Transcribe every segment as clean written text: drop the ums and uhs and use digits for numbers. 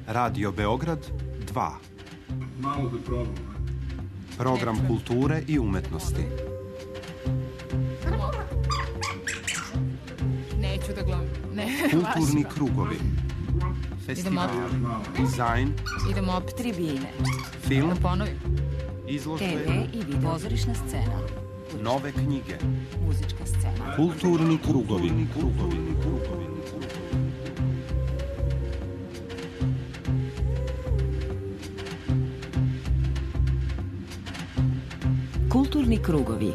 Radio Beograd 2. Malo da probam. Program kulture i umetnosti. Neću da gledam. Kulturni krugovi. Festival, dizajn. Idemo opet tribine. Film, Da ponovim. izložbe, TV i video. Pozorišna scena. nove knjige. Muzička scena. Kulturni krugovi. Kulturni krugovi.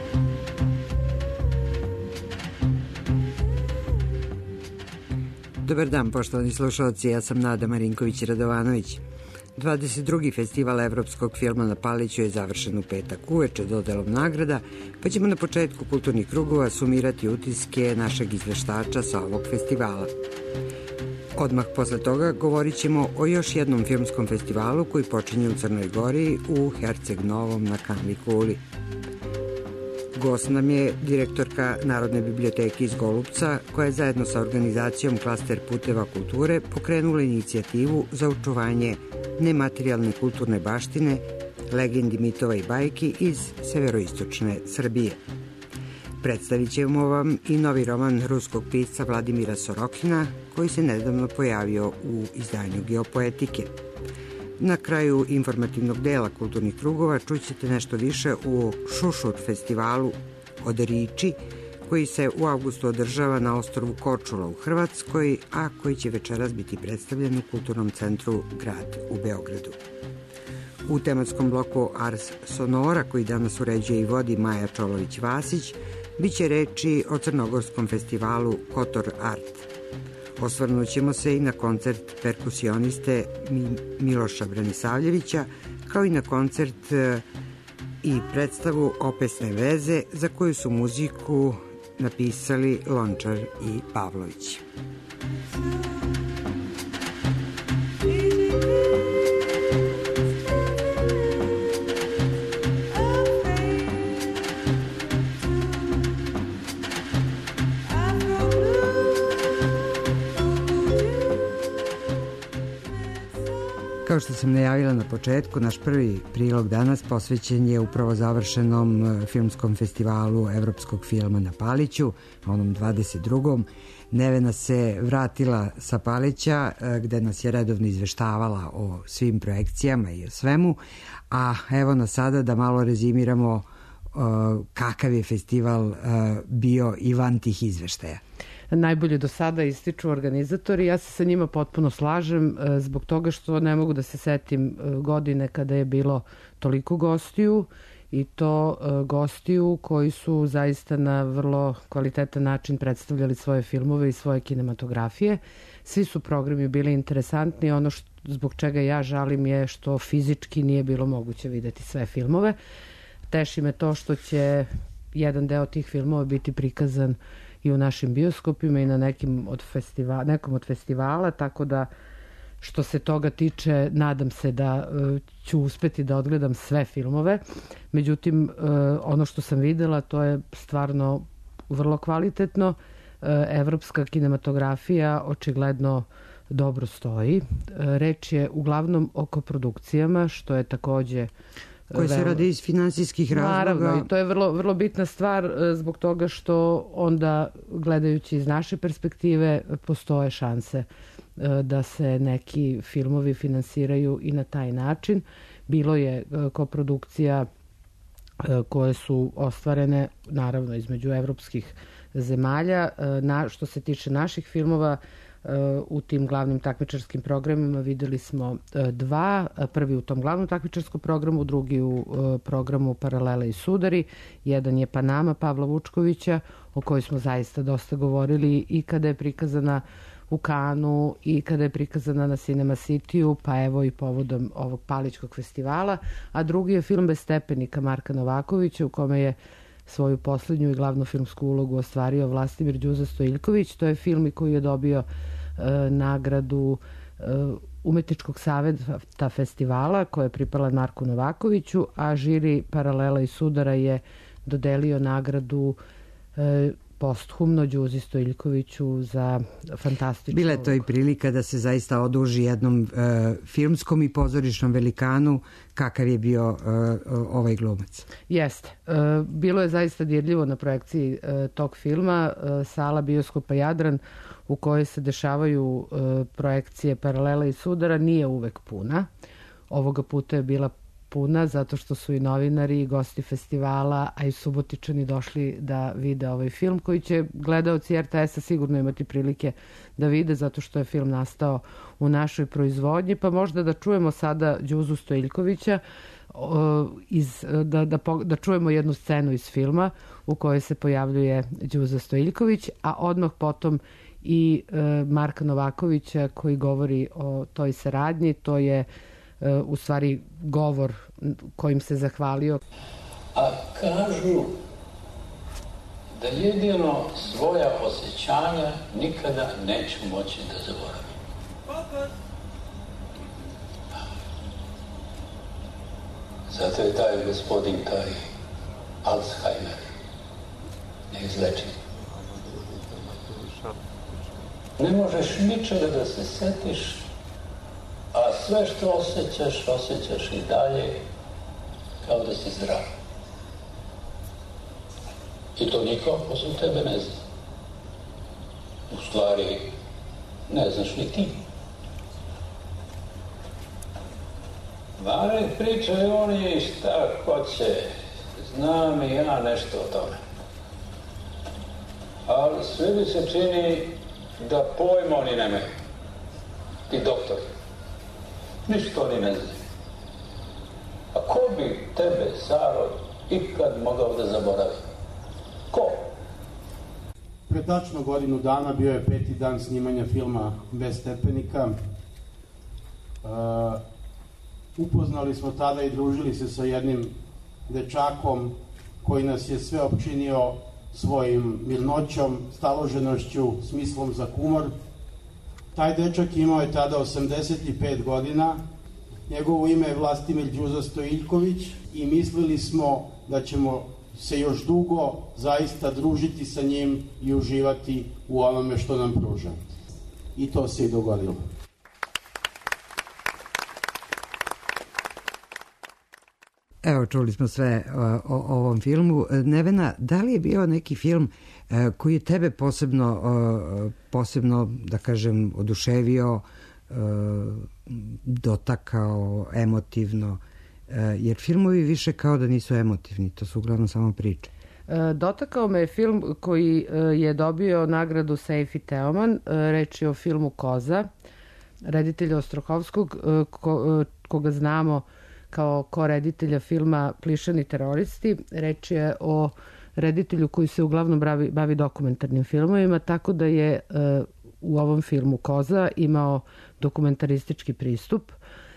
Dobar dan, poštovani slušalci, ja sam Nada Marinković-Radovanović. 22. festival evropskog filma na Paliću je završen u petak uveče dodelom nagrada, pa ćemo na početku kulturnih krugova sumirati utiske našeg izveštača sa ovog festivala. Odmah posle toga govorit ćemo o još jednom filmskom festivalu koji počinje u Crnoj Gori u Herceg Novom na Kanvi Kuli. Gost nam je direktorka Narodne biblioteke iz Golubca, koja je zajedno sa organizacijom Klaster puteva kulture pokrenula inicijativu za očuvanje nematerijalne kulturne baštine, legendi, mitova i bajki iz severoistočne Srbije. Predstavit ćemo vam i novi roman ruskog pisca Vladimira Sorokina, koji se nedavno pojavio u izdanju Geopoetike. Na kraju informativnog dela kulturnih krugova čućete nešto više u Šušur festivalu od Riči, koji se u avgustu održava na ostrvu Korčula u Hrvatskoj, a koji će večeras biti predstavljen u Kulturnom centru Grad u Beogradu. U tematskom bloku Ars Sonora, koji danas uređuje i vodi Maja Čolović-Vasić, biće reči o crnogorskom festivalu Kotor Art. Osvrnut ćemo se i na koncert perkusioniste Miloša Branisavljevića, kao i na koncert i predstavu Opesne veze, za koju su muziku napisali Lončar i Pavlović. Kao što sam najavila na početku, naš prvi prilog danas posvećen je upravo završenom filmskom festivalu evropskog filma na Paliću, onom 22. Nevena se vratila sa Palića, gde nas je redovno izveštavala o svim projekcijama i o svemu, a evo nas sada da malo rezimiramo kakav je festival bio i van tih izveštaja. Najbolje do sada ističu organizatori. Ja se sa njima potpuno slažem zbog toga što ne mogu da se setim godine kada je bilo toliko gostiju, i to gostiju koji su zaista na vrlo kvalitetan način predstavljali svoje filmove i svoje kinematografije. Svi su programi bili interesantni. Ono zbog čega ja žalim je što fizički nije bilo moguće videti sve filmove. Teši me to što će jedan deo tih filmova biti prikazan i u našim bioskopima i na nekom od festivala, tako da što se toga tiče nadam se da ću uspeti da odgledam sve filmove. Međutim, ono što sam videla to je stvarno vrlo kvalitetno. Evropska kinematografija očigledno dobro stoji. Reč je uglavnom o koprodukcijama, što je takođe koje se rade iz finansijskih razloga. Naravno, i to je vrlo, vrlo bitna stvar zbog toga što onda, gledajući iz naše perspektive, postoje šanse da se neki filmovi finansiraju i na taj način. Bilo je koprodukcija koje su ostvarene, naravno, između evropskih zemalja. Što se tiče naših filmova, u tim glavnim takmičarskim programima videli smo dva, prvi u tom glavnom takmičarskom programu, drugi u programu Paralele i sudari. Jedan je Panama Pavla Vučkovića, o kojoj smo zaista dosta govorili i kada je prikazana u Kanu i kada je prikazana na Cinema Cityu, pa evo i povodom ovog Palićkog festivala, a drugi je film Bez stepenika Marka Novakovića, u kome je svoju poslednju i glavnu filmsku ulogu ostvario Vlastimir Đuza Stojiljković. To je film koji je dobio nagradu Umetničkog saveta festivala, koja je pripala Marku Novakoviću, a žiri Paralela i sudara je dodelio nagradu posthumno Đuzi Stojiljkoviću za fantastičnu... Bila je to i prilika da se zaista oduži jednom filmskom i pozorišnom velikanu kakav je bio ovaj glumac. Jeste. Bilo je zaista dirljivo na projekciji tog filma. Sala bioskopa Jadran u kojoj se dešavaju projekcije Paralela i Sudara nije uvek puna. Ovoga puta je bila puna zato što su i novinari i gosti festivala, a i Subotičani došli da vide ovaj film koji će gledaoci RTS-a sigurno imati prilike da vide zato što je film nastao u našoj proizvodnji, pa možda da čujemo sada Đuzu Stojiljkovića da čujemo jednu scenu iz filma u kojoj se pojavljuje Đuza Stojiljković, a odmah potom i Marka Novakovića koji govori o toj saradnji. To je u stvari govor kojim se zahvalio. A kažu da jedino svoja osjećanja nikada neću moći da zaboravim. Zato je taj gospodin, taj Alzheimer, neizlečiv. Ne možeš ničega da se setiš, a sve što osjećaš i dalje kao da si zdrav. I to niko osim tebe ne zna. U stvari, ne znaš ni ti. Mare pričaju oni šta hoće, znam i ja nešto o tome. Ali sve mi se čini da pojma oni nemaju. Ti doktori. Ništa oni ne znaju. A ko bi tebe, Saro, ikad mogao da zaboravi? Ko? Pre tačno godinu dana bio je 5. dan snimanja filma Bez stepenika. Upoznali smo tada i družili se sa jednim dečakom koji nas je sve opčinio svojim mirnoćom, staloženošću, smislom za humor. Taj dečak imao je tada 85 godina, njegovo ime je Vlastimir Đuza Stojiljković i mislili smo da ćemo se još dugo zaista družiti sa njim i uživati u onome što nam pruža. I to se i dogodilo. Evo, čuli smo sve o ovom filmu. Nevena, da li je bio neki film koji je tebe posebno, da kažem, oduševio, dotakao emotivno? Jer filmovi više kao da nisu emotivni, to su uglavnom samo priče. Dotakao me je film koji je dobio nagradu Sejfi Teoman, reč je o filmu Koza, reditelja Ostrohovskog, koga znamo kao koreditelja filma Plišani teroristi. Reč je o reditelju koji se uglavnom bavi dokumentarnim filmovima, tako da je u ovom filmu Koza imao dokumentaristički pristup.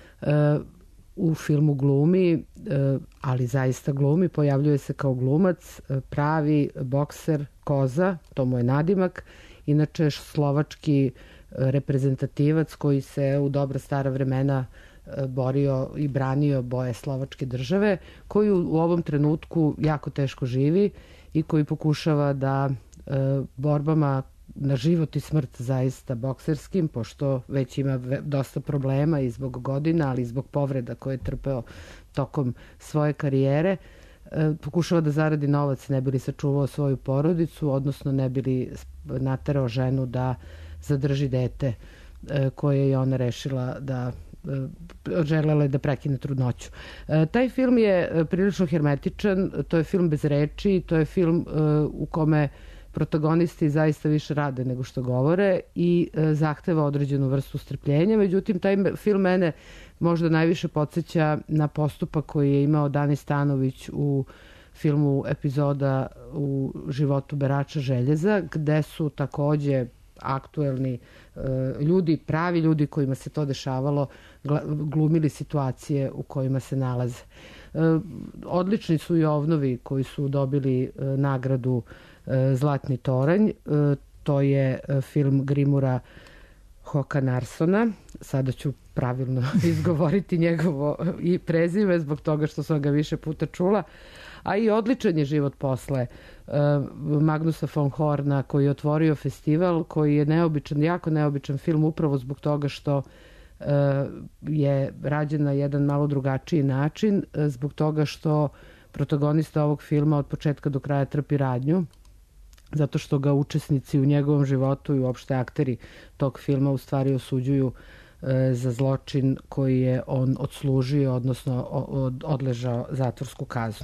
U filmu glumi, ali zaista glumi, pojavljuje se kao glumac, pravi bokser Koza, to mu je nadimak, inače slovački reprezentativac koji se u dobra stara vremena borio i branio boje slovačke države, koji u ovom trenutku jako teško živi i koji pokušava da borbama na život i smrt zaista bokserskim, pošto već ima dosta problema i zbog godina, ali i zbog povreda koje je trpeo tokom svoje karijere, pokušava da zaradi novac, ne bi li sačuvao svoju porodicu, odnosno ne bi li naterao ženu da zadrži dete koje je ona rešila da želela je da prekine trudnoću. Taj film je prilično hermetičan, to je film bez reči, to je film u kome protagonisti zaista više rade nego što govore i zahteva određenu vrstu strpljenja. Međutim, taj film mene možda najviše podsjeća na postupak koji je imao Dani Stanović u filmu Epizoda u životu berača željeza, gde su takođe aktuelni ljudi, pravi ljudi kojima se to dešavalo, glumili situacije u kojima se nalaze. Odlični su i ovnovi koji su dobili nagradu Zlatni toranj. To je film Grimura Håkan Arsona. Sada ću pravilno izgovoriti njegovo i prezime zbog toga što sam ga više puta čula. A i odličan je život posle Magnusa von Horna koji je otvorio festival, koji je neobičan, jako neobičan film upravo zbog toga što je rađen na jedan malo drugačiji način, zbog toga što protagonista ovog filma od početka do kraja trpi radnju, zato što ga učesnici u njegovom životu i uopšte akteri tog filma u stvari osuđuju za zločin koji je on odslužio, odnosno odležao zatvorsku kaznu.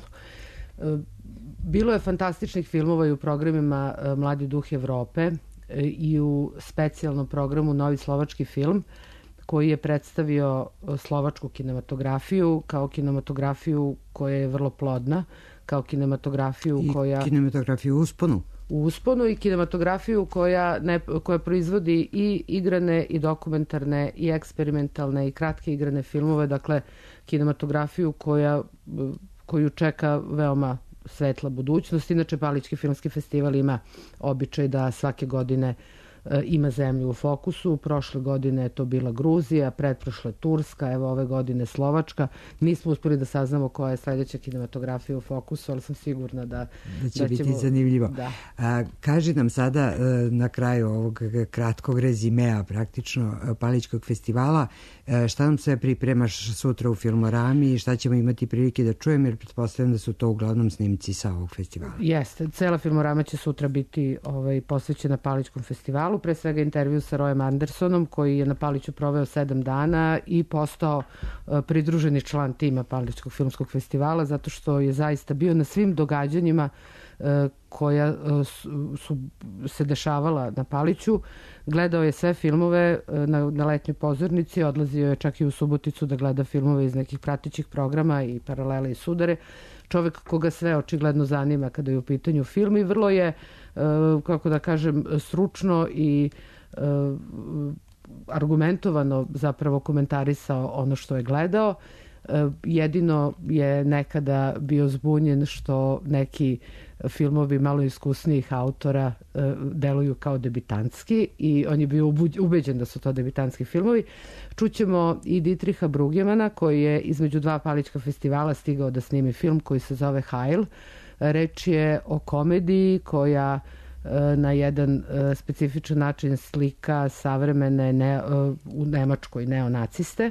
Bilo je fantastičnih filmova i u programima Mladi duh Evrope i u specijalnom programu Novi slovački film, koji je predstavio slovačku kinematografiju kao kinematografiju koja je vrlo plodna, kao kinematografiju koja... I kinematografiju u usponu. U usponu i kinematografiju koja proizvodi i igrane i dokumentarne i eksperimentalne i kratke igrane filmove, dakle kinematografiju koju čeka veoma svetla budućnost. Inače, Palićki filmski festival ima običaj da svake godine ima zemlju u fokusu. Prošle godine je to bila Gruzija, pretprošle Turska, evo ove godine Slovačka. Nismo uspeli da saznamo koja je sledeća kinematografija u fokusu, ali sam sigurna da će biti zanimljivo. Da. Kaži nam sada na kraju ovog kratkog rezimea praktično Palićkog festivala, šta nam sve pripremaš sutra u Filmorami i šta ćemo imati prilike da čujem, jer pretpostavljam da su to uglavnom snimci sa ovog festivala. Jeste, cela Filmorama će sutra biti posvećena Palićkom festivalu, pre svega intervju sa Royem Andersonom, koji je na Paliću proveo 7 dana i postao pridruženi član tima Palićkog filmskog festivala, zato što je zaista bio na svim događanjima koja su se dešavala na Paliću. Gledao je sve filmove na letnjoj pozornici, odlazio je čak i u Suboticu da gleda filmove iz nekih pratećih programa i Paralele i Sudare. Čovek koga sve očigledno zanima kada je u pitanju film i vrlo je, kako da kažem, stručno i argumentovano zapravo komentarisao ono što je gledao. Jedino je nekada bio zbunjen što neki filmovi malo iskusnijih autora deluju kao debitantski i on je bio ubeđen da su to debitantski filmovi. Čućemo i Dietricha Brueggemana koji je između 2 Palićka festivala stigao da snimi film koji se zove Heil. Reč je o komediji koja na jedan specifičan način slika savremene u Nemačkoj neonaciste.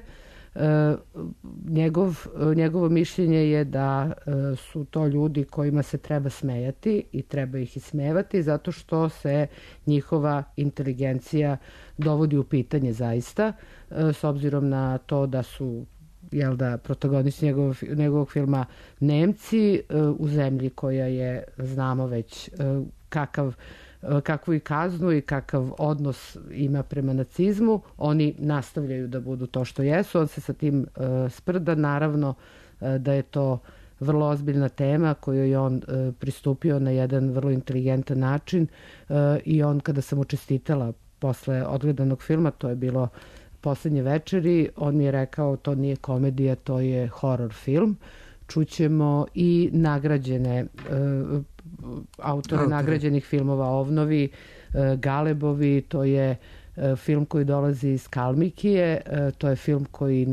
Njegovo mišljenje je da su to ljudi kojima se treba smejati i treba ih ismevati zato što se njihova inteligencija dovodi u pitanje zaista, s obzirom na to da su protagonisti njegovog filma Nemci u zemlji koja je, znamo već kakvu i kaznu i kakav odnos ima prema nacizmu. Oni nastavljaju da budu to što jesu. On se sa tim sprda. Naravno da je to vrlo ozbiljna tema koju je on pristupio na jedan vrlo inteligentan način i on, kada sam mu čestitala posle odgledanog filma, to je bilo poslednje večeri, on mi je rekao to nije komedija, to je horor film. Čućemo i nagrađene autore nagrađenih filmova Ovnovi, Galebovi, to je film koji dolazi iz Kalmikije, to je film koji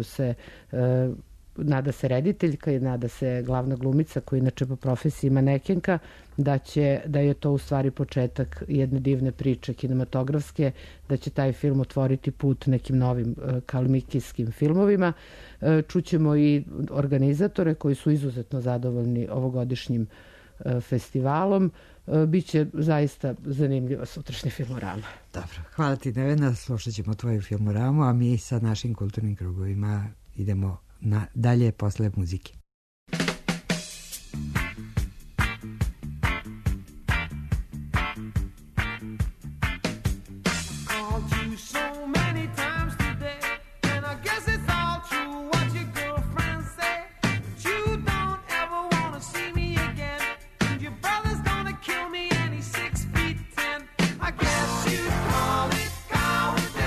nada se rediteljka i nada se glavna glumica koja inače po profesiji manekenka, da je to u stvari početak jedne divne priče kinematografske, da će taj film otvoriti put nekim novim kalmikijskim filmovima. Čućemo i organizatore koji su izuzetno zadovoljni ovogodišnjim festivalom. Biće zaista zanimljiva sutrašnja Filmorama. Dobro, hvala ti Nevena, slušat ćemo tvoju Filmoramu, a mi sa našim kulturnim krugovima idemo dalje posle muzike.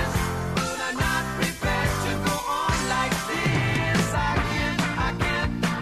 I can't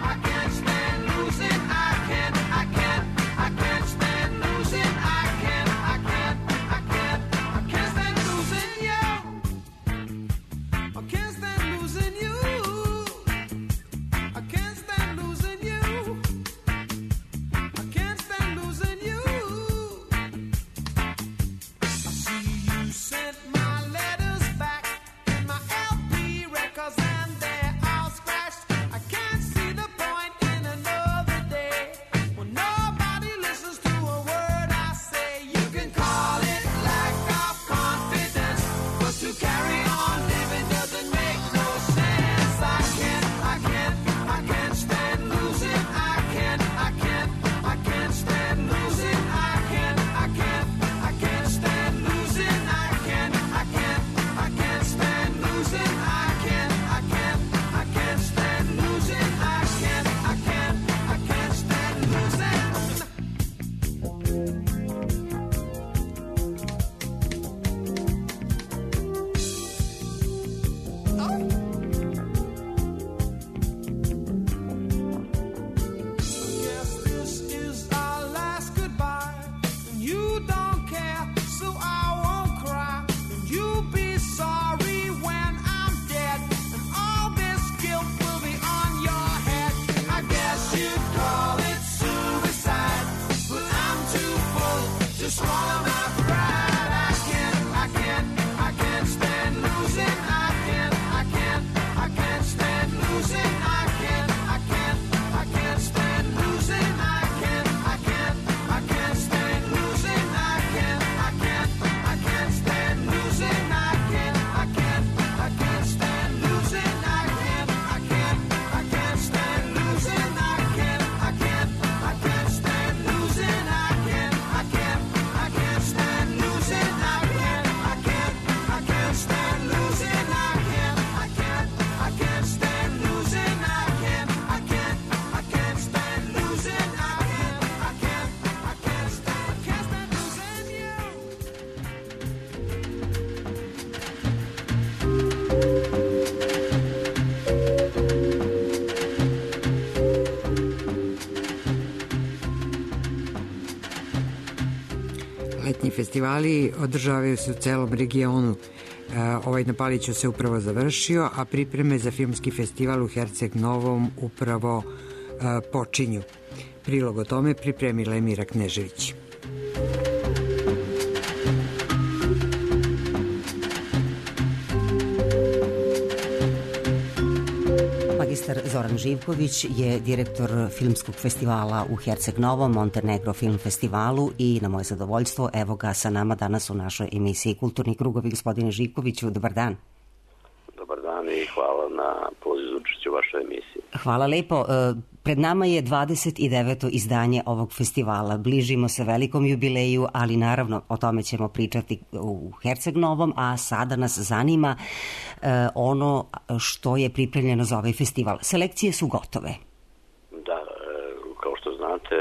sorry when I'm dead, and all this guilt will be on your head. I guess you'd call it suicide, but I'm too full to swallow my pride. I can't stand losing. I can't stand losing. I can't stand losing. I can't stand losing. I can't stand losing. I can't stand losing. I can't stand losing. I can't stand losing. I can't stand losing. I can't stand losing. I can't stand losing. I can't stand losing. I can't stand losing you. Letnji festivali održavaju se u celom regionu. Ovaj na Paliću se upravo završio, a pripreme za filmski festival u Herceg Novom upravo počinju. Prilog o tome pripremila je Mira Knežević. Magistar Zoran Živković je direktor filmskog festivala u Herceg Novom, Montenegro Film Festivalu, i na moje zadovoljstvo evo ga sa nama danas u našoj emisiji Kulturni krugovi. Gospodine Živkoviću, dobar dan. Dobar dan i hvala na pozivu učešću u vašoj emisiji. Hvala lepo. Pred nama je 29. izdanje ovog festivala. Bližimo se velikom jubileju, ali naravno o tome ćemo pričati u Herceg Novom, a sada nas zanima ono što je pripremljeno za ovaj festival. Selekcije su gotove. Da, kao što znate,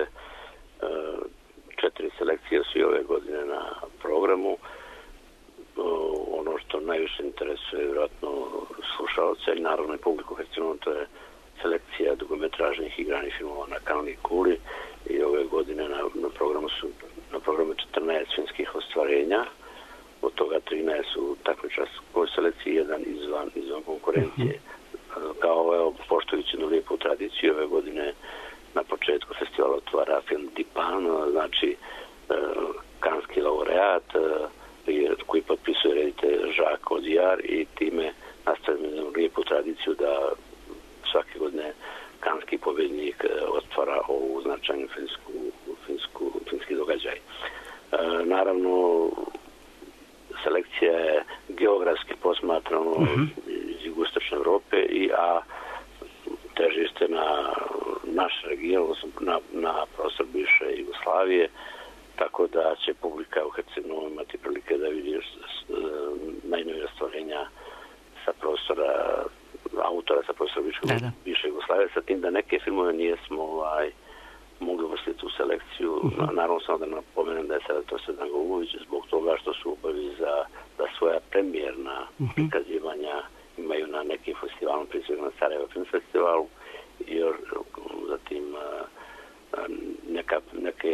4 selekcije su i ove godine na programu. Ono što najviše interesuje vjerojatno slušalce i naravno i publiku Herceg Novom, to je selekcija dugometražnih igranih filmova na kanalnoj kuli, i ove godine na programu 14 filmskih ostvarenja, od toga 13 u takmičarskoj selekciji, jedan izvan konkurencije. Kao poštujući jednu lijepu tradiciju, ove godine na početku festivala otvara film Dipan, znači kanski laureat, koji potpisuje reditelj Jacques Audiard, i time nastavljamo jednu lijepu tradiciju da svake godine kanski pobjednik otvara ovu značajnu filmski događaj. Naravno, selekcija je geografski posmatrano iz jugoistočne Evrope, a težište na naš region, na prostor bivše Jugoslavije, tako da će publika u Herceg Novom imati prilike da vidi najnovije ostvarenja sa prostora autora sa prostora bivše Jugoslavije, sa tim da neke filmove nijesmo mogli uvrstiti u selekciju. Naravno samo da napomenem da je selektor Svedan Golubović zbog toga što su obaveza da svoja premijerna prikazivanja imaju na nekim festivalom, prije svega na Sarajevo film festivalu, i zatim neke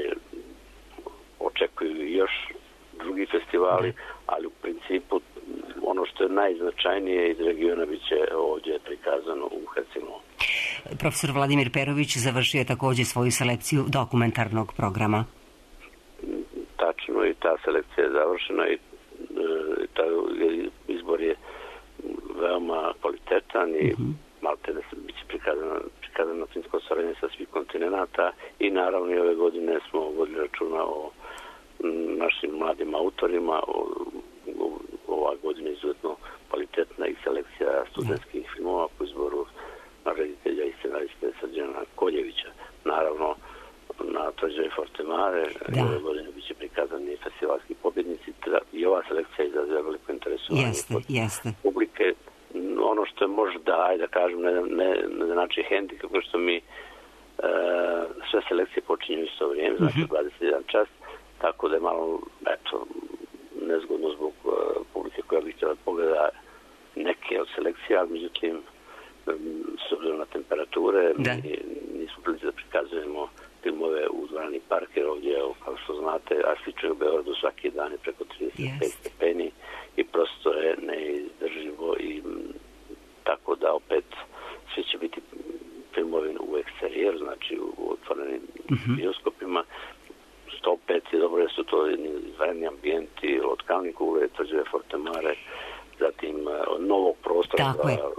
očekuju još drugi festivali, ali u principu ono što je najznačajnije iz regiona bit će ovdje prikazano u Herceg Novom. Profesor Vladimir Perović završio je također svoju selekciju dokumentarnog programa. Tačno, i ta selekcija je završena i taj izbor je veoma kvalitetan i malte da bit će prikazano filmsko ostvarenje sa svih kontinenata, i naravno i ove godine smo vodili računa o našim mladim autorima. Ova godina je izuzetno kvalitetna i selekcija studentskih filmova po izboru reditelja i scenariste Srđana Koljevića. Naravno, na Tvrđavi Fortemare ove godine biće prikazani festivalski pobjednici, i ova selekcija izaziva veliko interesovanje publike. Ono što je možda, ajde da kažem, ne znači hendikep, što mi sve selekcije počinju isto vrijeme, znači 21 čas, tako da je malo, nezgodno zbog publike koja bi htjela pogleda neke od selekcija, ali međutim, s obzirom na temperature, nismo prilici da prikazujemo filmove u dvorani Parker ovdje, evo, kao što znate, a svi čuju u Beogradu svaki dan je preko 35 stepeni i prosto je neizdrživo i tako da opet svi će biti filmovi u eksterijeru, znači u otvorenim bioskopima. 105 je dobro, jer su to izvanredni ambijenti od Kalni kule, Tvrđave Fortemare, zatim novog prostora. Tako je,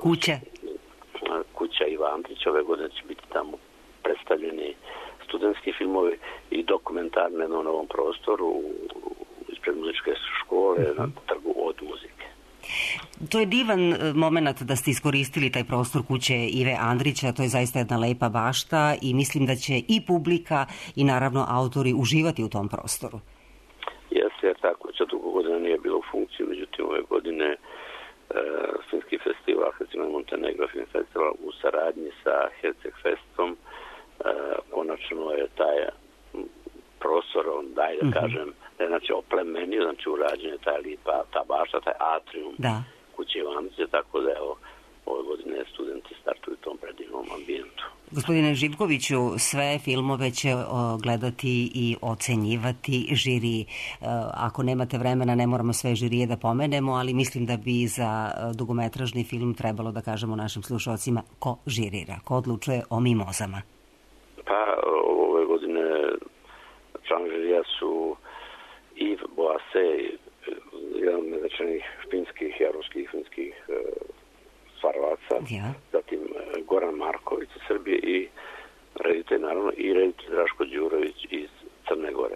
Kuća Iva Andrića, ove godine će biti tamo predstavljeni studentski filmovi i dokumentarne na novom prostoru ispred muzičke škole na trgu od muzike. To je divan moment da ste iskoristili taj prostor kuće Ive Andrića, to je zaista jedna lepa bašta i mislim da će i publika i naravno autori uživati u tom prostoru. Jeste, jer tako će dugo godina nije bilo u funkciji, međutim ove godine filmski festival, Festival Montenegro Film Festival u saradnji sa Herceg Festom, konačno je taj prostor, da kažem, znači oplemenio, znači urađen je taj lipa, ta bašta, taj atrium kuće Ivanice, tako da evo, ove godine studenti startuju u tom predivnom ambijentu. Gospodine Živkoviću, sve filmove će gledati i ocenjivati žiri. Ako nemate vremena, ne moramo sve žirije da pomenemo, ali mislim da bi za dugometražni film trebalo da kažemo našim slušalcima ko žirira, ko odlučuje o mimozama. Pa, ove godine član žirija su Yves Boisset, jedan od najznačajnijih finskih i evropskih finskih stvaralaca, zatim Goran Marković iz Srbije i reditelj, naravno, i reditelj Draško Đurović iz Crne Gore.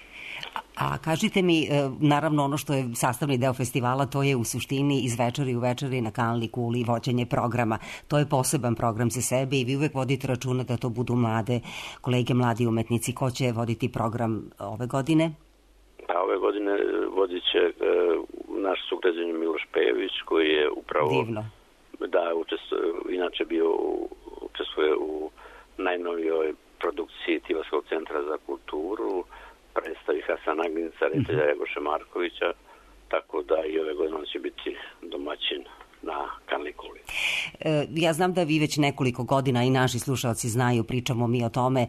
A kažite mi, naravno ono što je sastavni deo festivala, to je u suštini iz večeri u večeri na Kanali kuli vođenje programa. To je poseban program za sebe i vi uvek vodite računa da to budu mlade kolege, mladi umetnici. Ko će voditi program ove godine? Pa ove godine vodit će naš sugrađanin Miloš Pejević, koji je upravo... Divno. Da, inače učestvuje u najnovijoj produkciji Tivasskog centra za kulturu, predstavi Hasana Agnica, reditelja Jegoše Markovića, tako da i ove godine će biti domaćin na Kanali kuli. Ja znam da vi već nekoliko godina i naši slušalci znaju, pričamo mi o tome,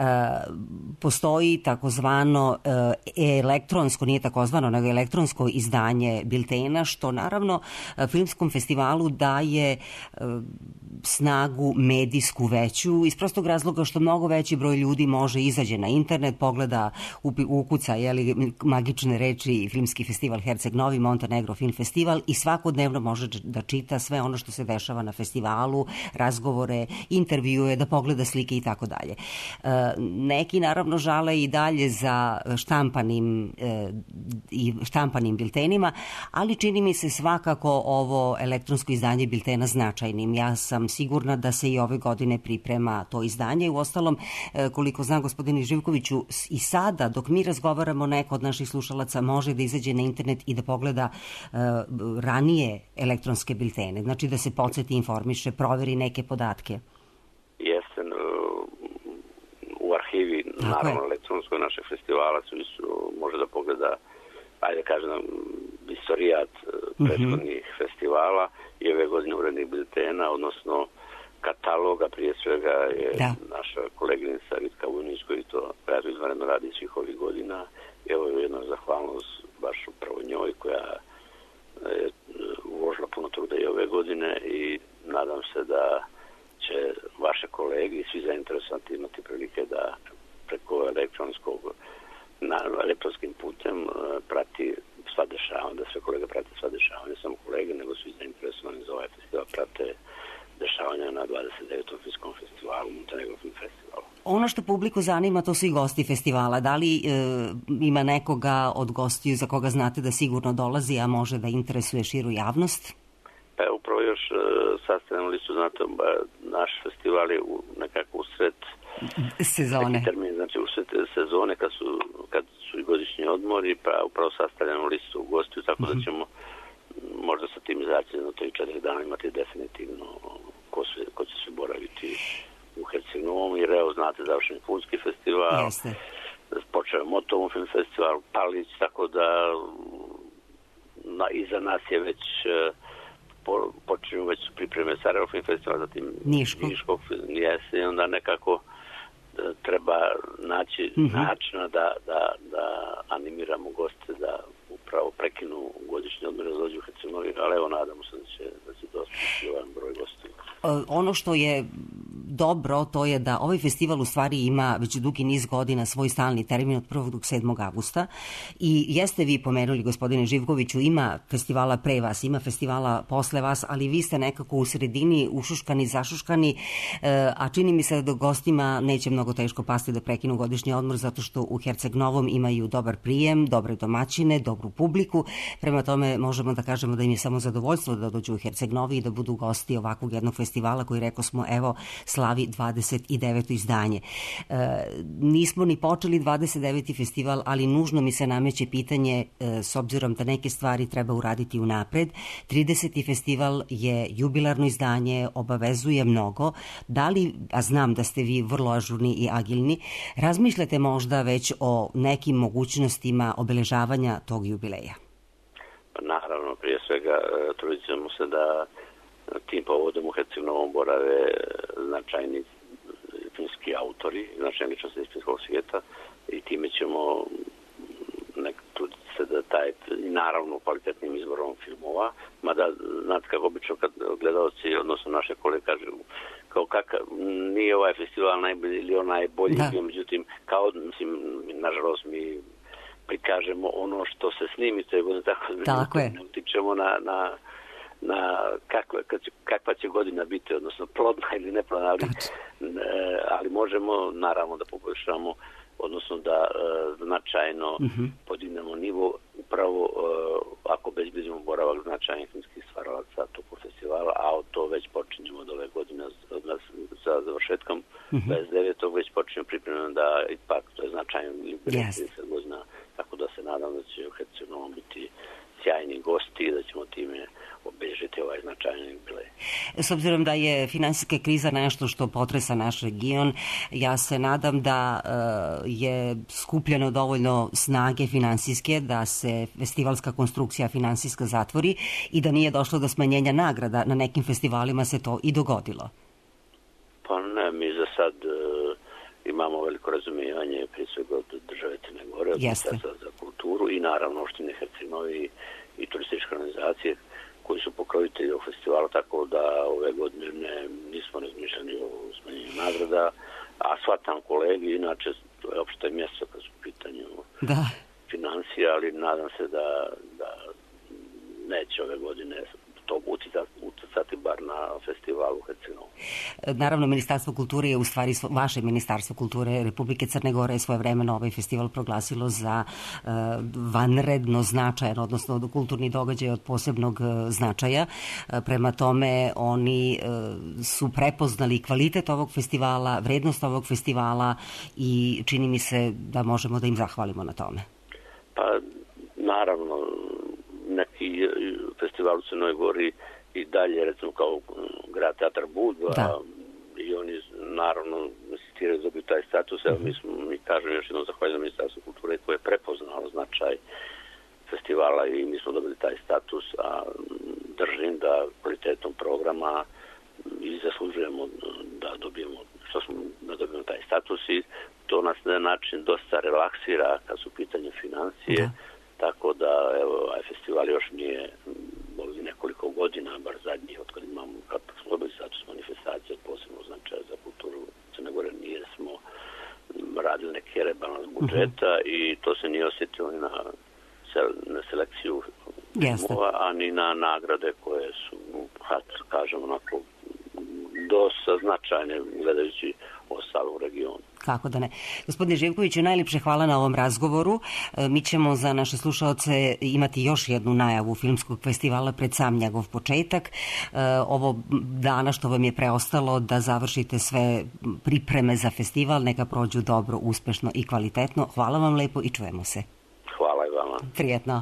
postoji takozvano elektronsko, nije takozvano, nego elektronsko izdanje biltena, što naravno filmskom festivalu daje snagu medijsku veću, iz prostog razloga što mnogo veći broj ljudi može izađe na internet, pogleda, ukuca magične reči filmski festival Herceg Novi, Montenegro Film Festival i svakodnevno može da čita sve ono što se dešava na festivalu, razgovore, intervjue, da pogleda slike i tako dalje. Neki naravno žale i dalje za štampanim biltenima, ali čini mi se svakako ovo elektronsko izdanje biltena značajnim. Ja sam sigurna da se i ove godine priprema to izdanje. Uostalom, koliko znam, gospodine Živkoviću, i sada dok mi razgovaramo, neko od naših slušalaca može da izađe na internet i da pogleda ranije elektronske biltene, znači da se podsjeti, informiše, proveri neke podatke. Jeste, u arhivi, naravno, elektronskoj našeg festivala može da pogleda, ajde kažem, istorijat prethodnih festivala i ove godine urednih biltena, odnosno kataloga, prije svega je naša koleginica Vitka Vujnić, koji to izvanredno radi svih ovih godina. Evo je jedna zahvalnost baš upravo njoj, koja je uložila puno truda i ove godine i nadam se da će vaše kolege i svi zainteresovani imati prilike da preko elektronskim putem prati sva dešavanja, da sve kolege prate sva dešavanja, samo kolege, nego svi zainteresovani za ovaj festival prate dešavanja na 29. filmskom festivalu, Montenegro Film Festivalu. Ono što publiku zanima, to su i gosti festivala. Da li ima nekoga od gostiju za koga znate da sigurno dolazi, a može da interesuje širu javnost? Pa upravo još sastavljenu listu, znate, naš festival je nekako usred sezone. Termin, znači usred sezone kad su i godišnji odmori, pa upravo sastavljenu listu gostiju, tako da ćemo možda sa tim izaći na 3-4 dana imati definitivno ko će se boraviti u Herceg Novom, jer evo znate završen Pulski festival, počeo Motovom film festival, Palić, tako da iza nas je već počinju već pripreme Sarajevo film festival, zatim Niškog jesen, onda nekako treba naći načina da animiramo goste da upravo prekinu godišnje odmore da dođu u Hercegovinu, ali evo nadamo se da će dostići ovaj broj gostiju. Ono što je dobro, to je da ovaj festival u stvari ima već dugi niz godina svoj stalni termin od 1. do 7. avgusta i jeste vi pomenuli, gospodine Živkoviću, ima festivala pre vas, ima festivala posle vas, ali vi ste nekako u sredini ušuškani, zašuškani, a čini mi se da gostima neće mnogo teško pasti da prekinu godišnji odmor zato što u Herceg Novom imaju dobar prijem, dobre domaćine, dobru publiku, prema tome možemo da kažemo da im je samo zadovoljstvo da dođu u Herceg Novi i da budu gosti ovakvog jednog festivala koji, rekao smo, evo, slavi 29. izdanje. Nismo ni počeli 29. festival, ali nužno mi se nameće pitanje, s obzirom da neke stvari treba uraditi unapred. 30. festival je jubilarno izdanje, obavezuje mnogo. Da li, a znam da ste vi vrlo ažurni i agilni, razmišljate možda već o nekim mogućnostima obeležavanja tog jubileja? Naravno, prije svega trudit ćemo se da tim povodom u Herceg Novom borave značajni filmski autori, značajni ličnosti iz filmskog svijeta i time ćemo truditi se da taj, naravno kvalitetnim izborom filmova, mada znate kako obično kad gledalci, odnosno naše kolege kažu kao kakav, nije ovaj festival najbolji ili onaj bolji, međutim, kao, mislim, nažalost mi prikažemo ono što se snimi, tako je. Ne utičemo na kakva će godina biti, odnosno plodna ili neplodna, ali možemo naravno da poboljšamo, odnosno da značajno podignemo nivo upravo ako bezbedimo boravak značajnih filmskih stvaralaca tog festivala, a to već počinjemo od ove godine sa završetkom 29. već počinjemo pripremljeno da ipak to je značajno 30 godina, tako da se nadam da će u Herceg Novom biti sjajni gosti i da ćemo time obeležiti ovaj značajni jubilej. S obzirom da je finansijska kriza nešto što potresa naš region, ja se nadam da je skupljeno dovoljno snage finansijske da se festivalska konstrukcija finansijska zatvori i da nije došlo do smanjenja nagrada. Na nekim festivalima se to i dogodilo. Pa ne, mi za sad imamo veliko razumijevanje prije svega od države Crne Gore, od Ministarstva za kulturu i naravno opštine Herceg Novi i turističke organizacije koji su pokrovitelji ovog festivala, tako da ove godine nismo razmišljali o smanjenju nagrada, a shvatam kolegi, inače to je opšte mjesto kad su u pitanju financija, ali nadam se da neće ove godine to uticati bar na festivalu u Herceg Novom. Naravno, Ministarstvo kulture je u stvari, vaše Ministarstvo kulture Republike Crne Gore je svojevremeno ovaj festival proglasilo za vanredno značajan, odnosno kulturni događaj od posebnog značaja. Prema tome, oni su prepoznali kvalitet ovog festivala, vrednost ovog festivala i čini mi se da možemo da im zahvalimo na tome. Pa, naravno, neki festival u Crnoj Gori i dalje, recimo kao grad Teatar Budva, i oni naravno insistiraju da dobiju taj status. Evo mi kažem još jednom zahvaljujem Ministarstvu kulture koje je prepoznalo značaj festivala i mi smo dobili taj status, a držim da kvalitetom programa i zaslužujemo da dobijemo taj status i to nas na način dosta relaksira kad su pitanje financije. Tako da, evo, ovaj festival još nije nekoliko godina, bar zadnjih, od kada imamo, kad smo dobili status manifestacije od posebnog značaja za kulturu Crne Gore, nije smo radili neke rebalans budžeta i to se nije osjetilo ni na selekciju filmova, a ni na nagrade koje su, kažem, onako, dosta značajne gledajući ostalo u regionu. Kako da ne. Gospodine Živkoviću, najljepše hvala na ovom razgovoru. Mi ćemo za naše slušaoce imati još jednu najavu filmskog festivala pred sam njegov početak. Ovo dana što vam je preostalo da završite sve pripreme za festival, neka prođu dobro, uspešno i kvalitetno. Hvala vam lepo i čujemo se. Hvala i vama. Prijetno.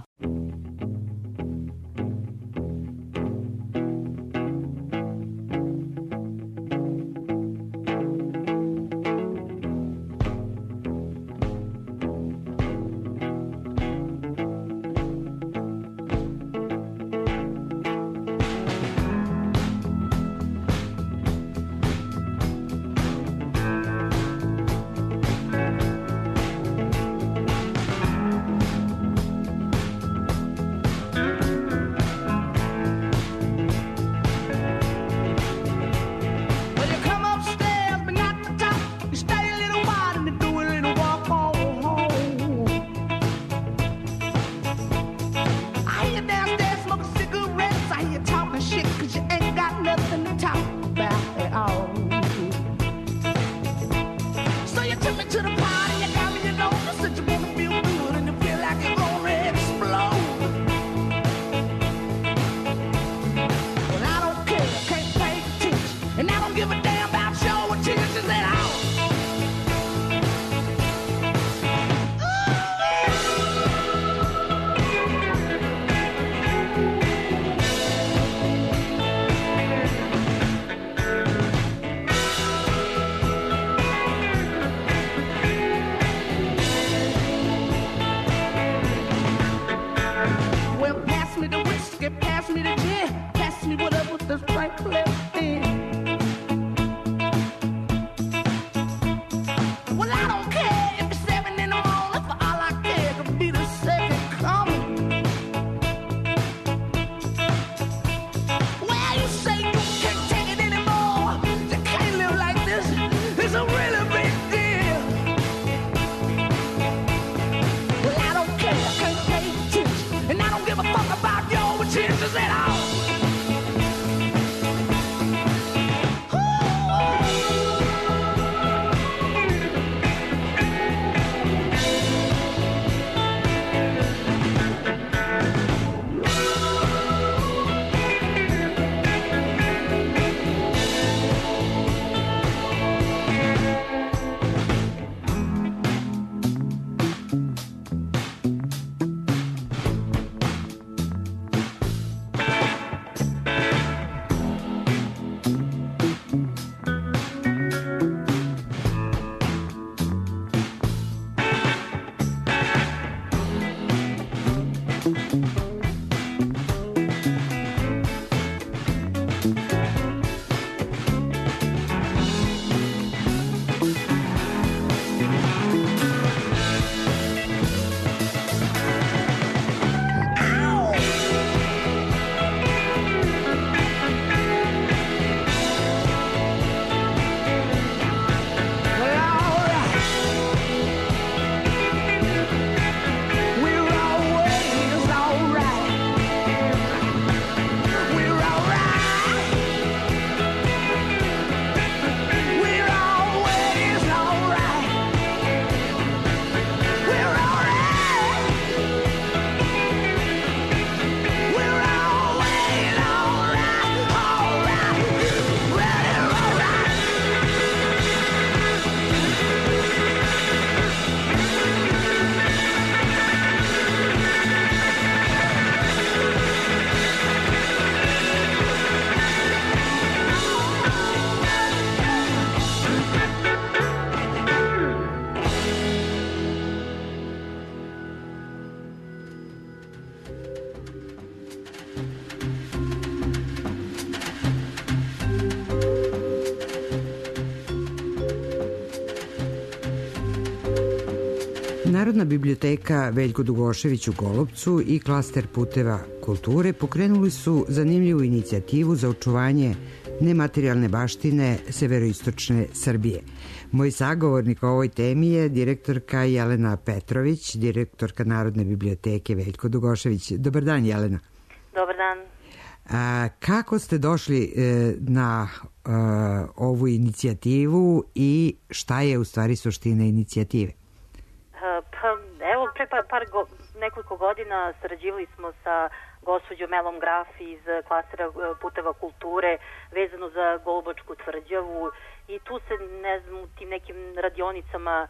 Yeah, pass me whatever with this right left hand. Well, I don't care if it's 7 in the morning, for all I care could be the second coming. Well, you say you can't take it anymore, you can't live like this, it's a really big deal. Well, I don't care, I can't pay attention, and I don't give a fuck about your intentions at all. Narodna biblioteka Veljko Dugošević u Golupcu i klaster puteva kulture pokrenuli su zanimljivu inicijativu za očuvanje nematerijalne baštine severoistočne Srbije. Moj sagovornik o ovoj temi je direktorka Jelena Petrović, direktorka Narodne biblioteke Veljko Dugošević. Dobar dan, Jelena. Dobar dan. Kako ste došli na ovu inicijativu i šta je u stvari suština inicijative? Pa, evo, pre nekoliko godina sarađivali smo sa gospođom Melom Graf iz klastera puteva kulture vezano za Golubačku tvrđavu i tu se, ne znam, u tim nekim radionicama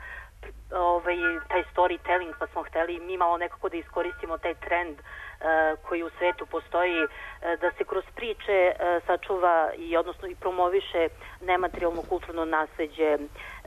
taj storytelling, pa smo hteli mi malo nekako da iskoristimo taj trend koji u svetu postoji, da se kroz priče sačuva i odnosno i promoviše nematerijalno kulturno nasleđe,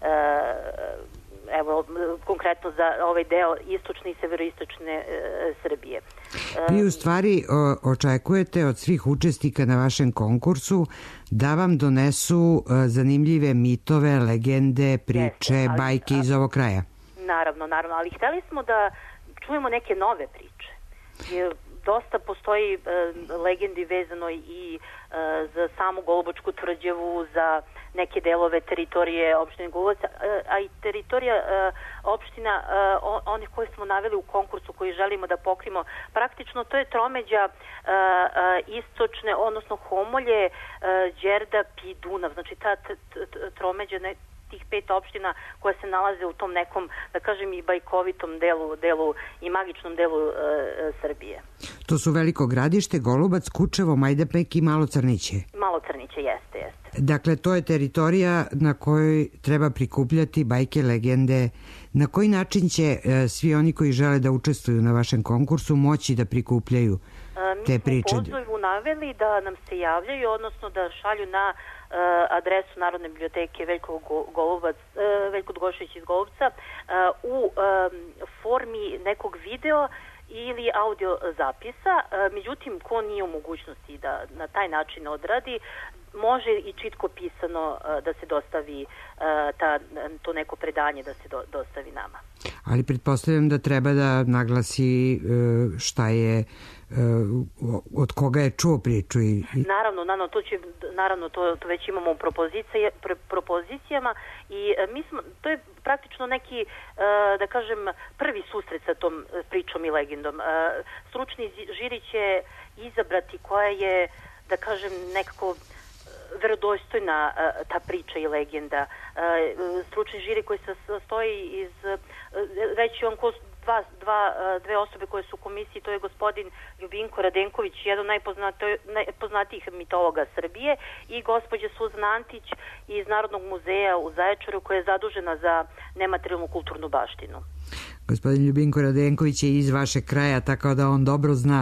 evo, konkretno za ovaj deo istočne i severoistočne Srbije. Vi u stvari očekujete od svih učesnika na vašem konkursu da vam donesu zanimljive mitove, legende, priče, bajke iz ovog kraja. Naravno, ali hteli smo da čujemo neke nove priče. Dosta postoji legendi vezano i za samu Golubačku tvrđavu, za neke delove teritorije opštine Golubac, a i teritorija opština, onih koje smo naveli u konkursu koji želimo da pokrimo, praktično to je tromeđa istočne, odnosno Homolje, Đerdap i Dunav, znači ta tromeđa tih 5 opština koje se nalaze u tom nekom, da kažem, i bajkovitom delu i magičnom delu Srbije. To su Veliko Gradište, Golubac, Kučevo, Majdanpek i Malo Crniće. Malo Crniće, jeste. Dakle, to je teritorija na kojoj treba prikupljati bajke, legende. Na koji način će svi oni koji žele da učestvuju na vašem konkursu moći da prikupljaju te priče? Mi smo u pozivu naveli da nam se javljaju, odnosno da šalju na adresu Narodne biblioteke Veljko Dugošević iz Golubca u formi nekog video ili audio zapisa. Međutim, ko nije u mogućnosti da na taj način odradi, može i čitko pisano da se dostavi to neko predanje da se dostavi nama. Ali pretpostavljam da treba da naglasi šta je, od koga je čuo priču. Naravno, to već imamo u propozicijama i mi smo, to je praktično neki, da kažem, prvi susret sa tom pričom i legendom. Stručni žiri će izabrati koja je, da kažem, nekako verodostojna ta priča i legenda. Stručni žiri koji se sastoji iz, reći on ko dve osobe koje su u komisiji, to je gospodin Ljubinko Radenković, jedan najpoznatijih mitologa Srbije, i gospođa Suzana Antić iz Narodnog muzeja u Zaječaru, koja je zadužena za nematerijalnu kulturnu baštinu. Gospodin Ljubinko Radenković je iz vašeg kraja, tako da on dobro zna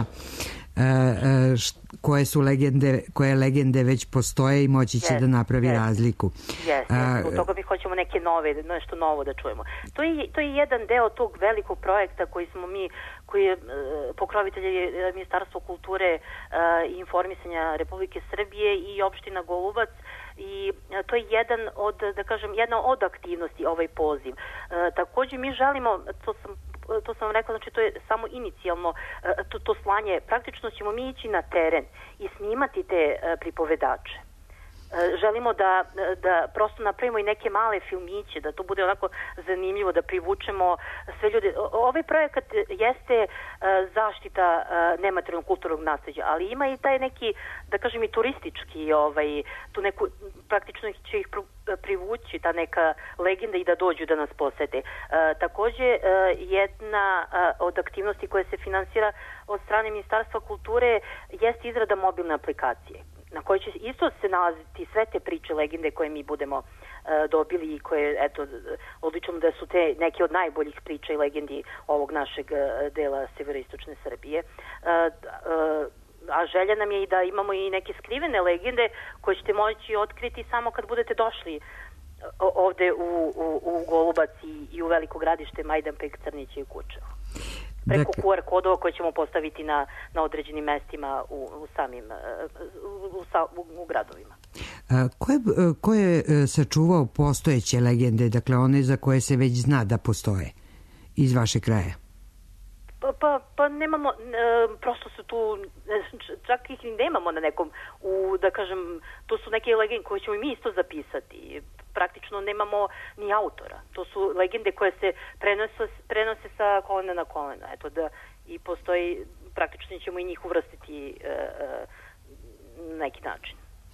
koje legende već postoje i moći će da napravi razliku. Zbog toga mi hoćemo neke nove, nešto novo da čujemo. To je jedan deo tog velikog projekta koji je pokrovitelj Ministarstvo kulture i informisanja Republike Srbije i opština Golubac, i to je jedna od aktivnosti, ovaj poziv. Takođe mi želimo, to sam vam rekla, znači to je samo inicijalno to slanje, praktično ćemo mi ići na teren i snimati te pripovedače. Želimo da prosto napravimo i neke male filmiće, da to bude onako zanimljivo, da privučemo sve ljude. Ovaj projekat jeste zaštita nematerijalnog kulturnog nasleđa, ali ima i taj neki, da kažem, i turistički, tu neku, praktično će ih privući ta neka legenda i da dođu da nas posete. Takođe, jedna od aktivnosti koja se finansira od strane Ministarstva kulture jeste izrada mobilne aplikacije, na kojoj će isto se nalaziti sve te priče, legende koje mi budemo dobili i koje, eto, odlično da su te neke od najboljih priča i legendi ovog našeg dela severoistočne Srbije. A želja nam je i da imamo i neke skrivene legende koje ćete moći otkriti samo kad budete došli ovde u Golubac i u Veliko Gradište, Majdanpek, Crniće i Kučevo. Preko QR kodova koje ćemo postaviti na određenim mestima u gradovima. Ko je sačuvao postojeće legende, dakle one za koje se već zna da postoje iz vašeg kraja? Pa nemamo, prosto su tu, čak ih nemamo na nekom, da kažem, to su neke legende koje ćemo i mi isto zapisati. Praktično nemamo ni autora. To su legende koje se prenose sa kolena na kolena. Eto da i postoji, praktično ćemo i njih uvrstiti na neki način.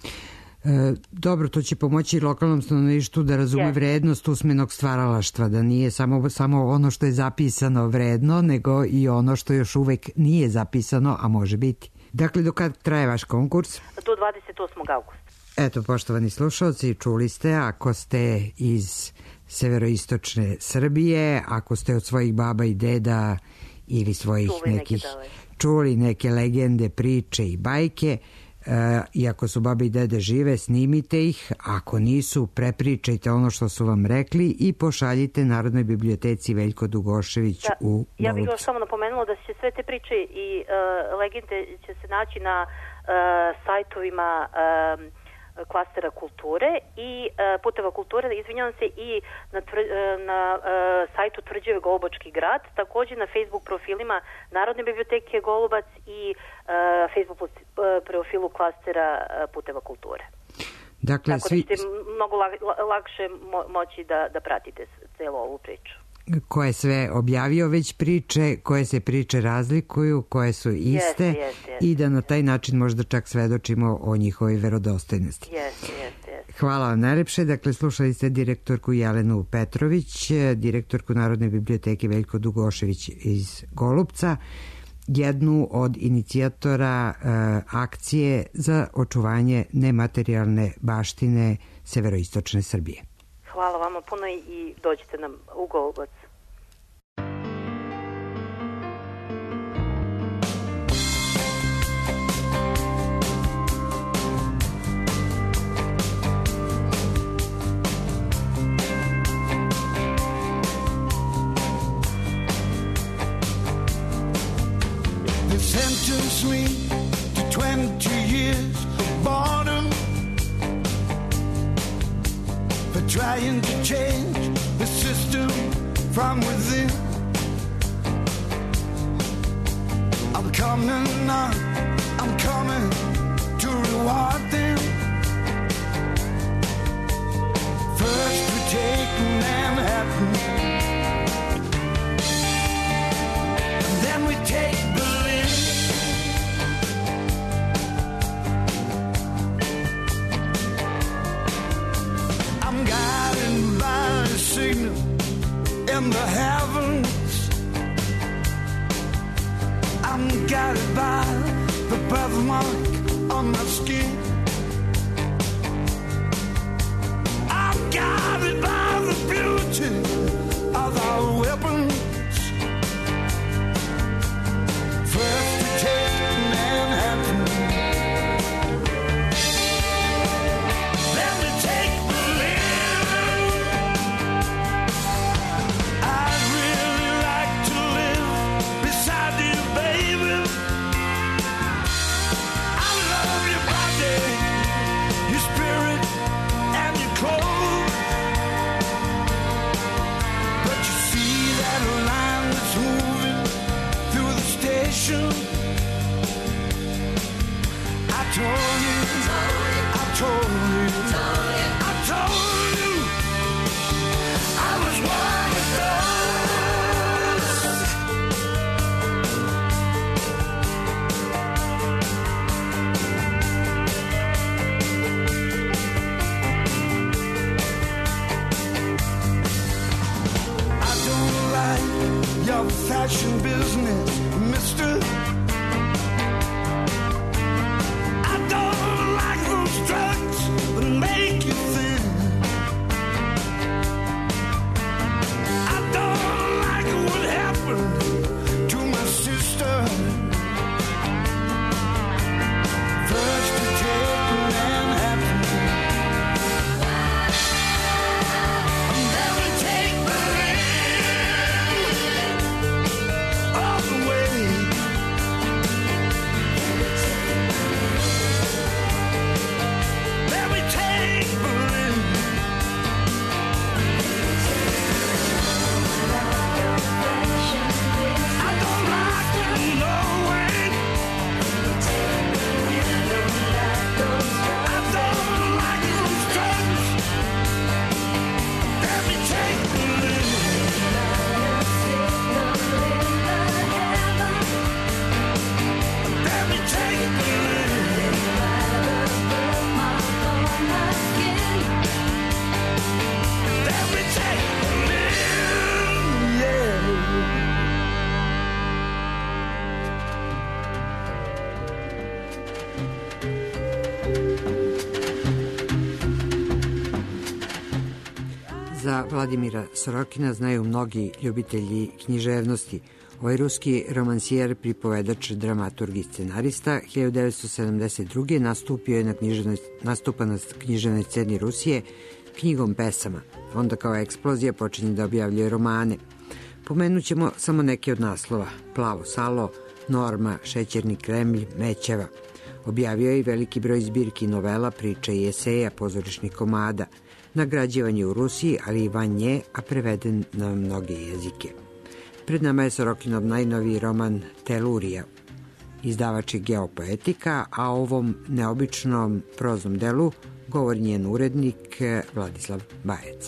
Dobro, to će pomoći lokalnom stanovništvu da razume vrednost usmenog stvaralaštva, da nije samo ono što je zapisano vredno, nego i ono što još uvek nije zapisano, a može biti. Dakle, do kad traje vaš konkurs? Do 28. augusta. Eto, poštovani slušalci, čuli ste, ako ste iz severoistočne Srbije, ako ste od svojih baba i deda ili svojih čuli neke legende, priče i bajke, i ako su babe i dede žive, snimite ih, ako nisu, prepričajte ono što su vam rekli i pošaljite Narodnoj biblioteci Veljko Dugošević u Golubcu. Ja bih još samo napomenula da će sve te priče i legende će se naći na sajtovima klastera kulture i puteva kulture, izvinjavam se, i na sajtu Tvrđave Golubački grad, takođe na Facebook profilima Narodne biblioteke Golubac i Facebook profilu klastera puteva kulture. Dakle, tako da ćete mnogo lakše moći da pratite celu ovu priču. Ko je sve objavio već priče, koje se priče razlikuju, koje su iste i da na taj način možda čak svedočimo o njihovoj verodostojnosti. Hvala vam najlepše. Dakle, slušali ste direktorku Jelenu Petrović, direktorku Narodne biblioteke Veljko Dugošević iz Golubca, jednu od inicijatora akcije za očuvanje nematerijalne baštine severoistočne Srbije. Hvala vama puno i dođite nam u Golubac. is boredom, for trying to change the system from within. I'm coming on, I'm coming to reward them. First we take Manhattan, and then we take Berlin. I'm guided by a signal in the heavens. I'm guided by the birthmark on my skin. I'm guided by the beauty of our weapons. First we take Manhattan, then we take Berlin. I'd really like to live beside you, baby. I love your body, your spirit, and your clothes. But you see that line that's moving through the station? I told you, I told you, I told you I was one of those. I don't like your fashion business, mister. I don't like those drugs that make you thin. I don't like what happened to my sister. First we take Manhattan, and then we take Berlin. All the way. Then we take Berlin. I don't like it, no way. I don't like those drugs. Then we take Berlin. Then we take Berlin. Then we take Berlin, yeah. Za Vladimira Sorokina znaju mnogi ljubitelji književnosti. Ovaj ruski romansijer, pripovedač, dramaturg i scenarista 1972. nastupa na književnoj sceni Rusije knjigom pesama. Onda kao eksplozija počinje da objavljuje romane. Pomenut ćemo samo neke od naslova: Plavo salo, Norma, Šećerni Kremlj, Mećeva. Objavio je i veliki broj zbirki novela, priča i eseja, pozorišnih komada. Nagrađivan je u Rusiji, ali i van nje, a preveden na mnoge jezike. Pred nama je Sorokinov najnoviji roman Telurija. Izdavač je Geopoetika, a o ovom neobičnom proznom delu govori njen urednik Vladislav Bajec.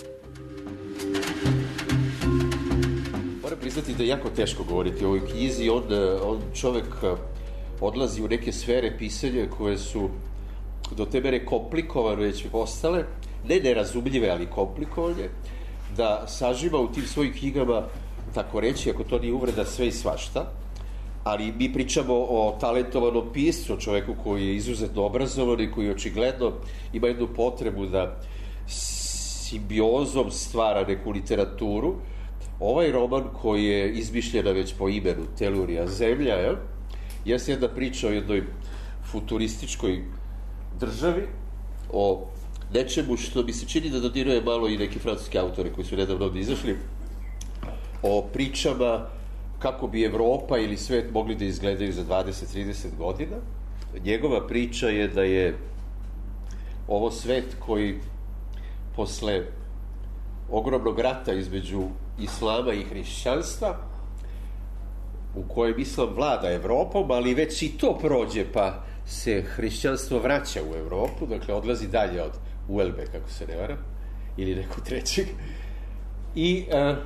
Moram priznati da je jako teško govoriti o ovoj knjizi. On čovek odlazi u neke sfere pisanja koje su do te mere komplikovane već postale, ne nerazumljive, ali komplikovane, da saživa u tim svojim knjigama, tako reći, ako to nije uvreda, sve i svašta, ali mi pričamo o talentovanom piscu, o čoveku koji je izuzetno obrazovan i koji očigledno ima jednu potrebu da simbiozom stvara neku literaturu. Ovaj roman koji je izmišljena već po imenu Telurija zemlja, jeste jedna priča o jednoj futurističkoj državi, o nečemu što mi se čini da dodiruje malo i neki francuski autori koji su nedavno ovdje izašli, o pričama kako bi Evropa ili svet mogli da izgledaju za 20-30 godina. njegova priča je da je ovo svet koji posle ogromnog rata između islama i hrišćanstva, u kojem islam vlada Evropom, ali već i to prođe, pa se hrišćanstvo vraća u Evropu, dakle odlazi dalje od Uelbe, kako se ne varam, ili nekog trećeg. I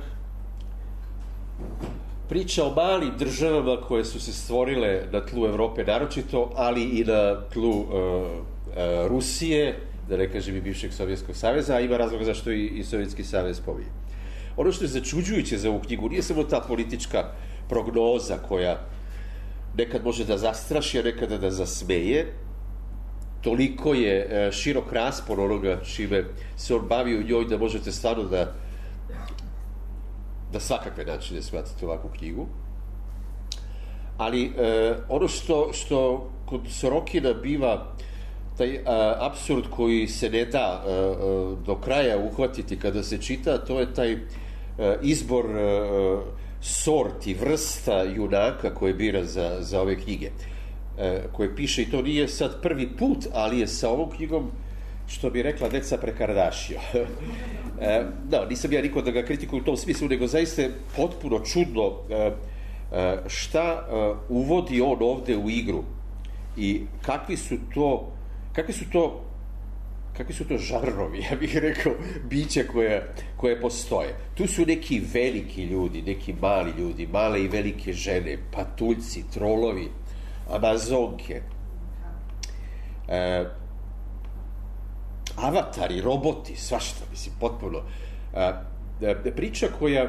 priča o malim državama koje su se stvorile na tlu Evrope naročito, ali i na tlu Rusije, da ne kažem i bivšeg Sovjetskog saveza, a ima razloga zašto i Sovjetski savez pominje. Ono što je začuđujuće za ovu knjigu nije samo ta politička prognoza koja nekad može da zastraši, a nekada da zasmeje. Toliko je širok raspon onoga čime se on bavi u njoj da možete stvarno da svakakve načine shvatite ovakvu knjigu. Ali ono što kod Sorokina biva taj apsurd koji se ne da do kraja uhvatiti kada se čita, to je taj izbor sorti, vrsta junaka koje bira za ove knjige, koje piše, i to nije sad prvi put, ali je sa ovom knjigom, što bi rekla deca, prekardašio. Da, nisam ja niko da ga kritikuju u tom smislu, nego zaista je potpuno čudno šta uvodi on ovde u igru i kakvi su to žarnovi, ja bih rekao, bića koje postoje. Tu su neki veliki ljudi, neki mali ljudi, male i velike žene, patuljci, trolovi, amazonke, avatari, roboti, svašta, mislim, potpuno. Priča koja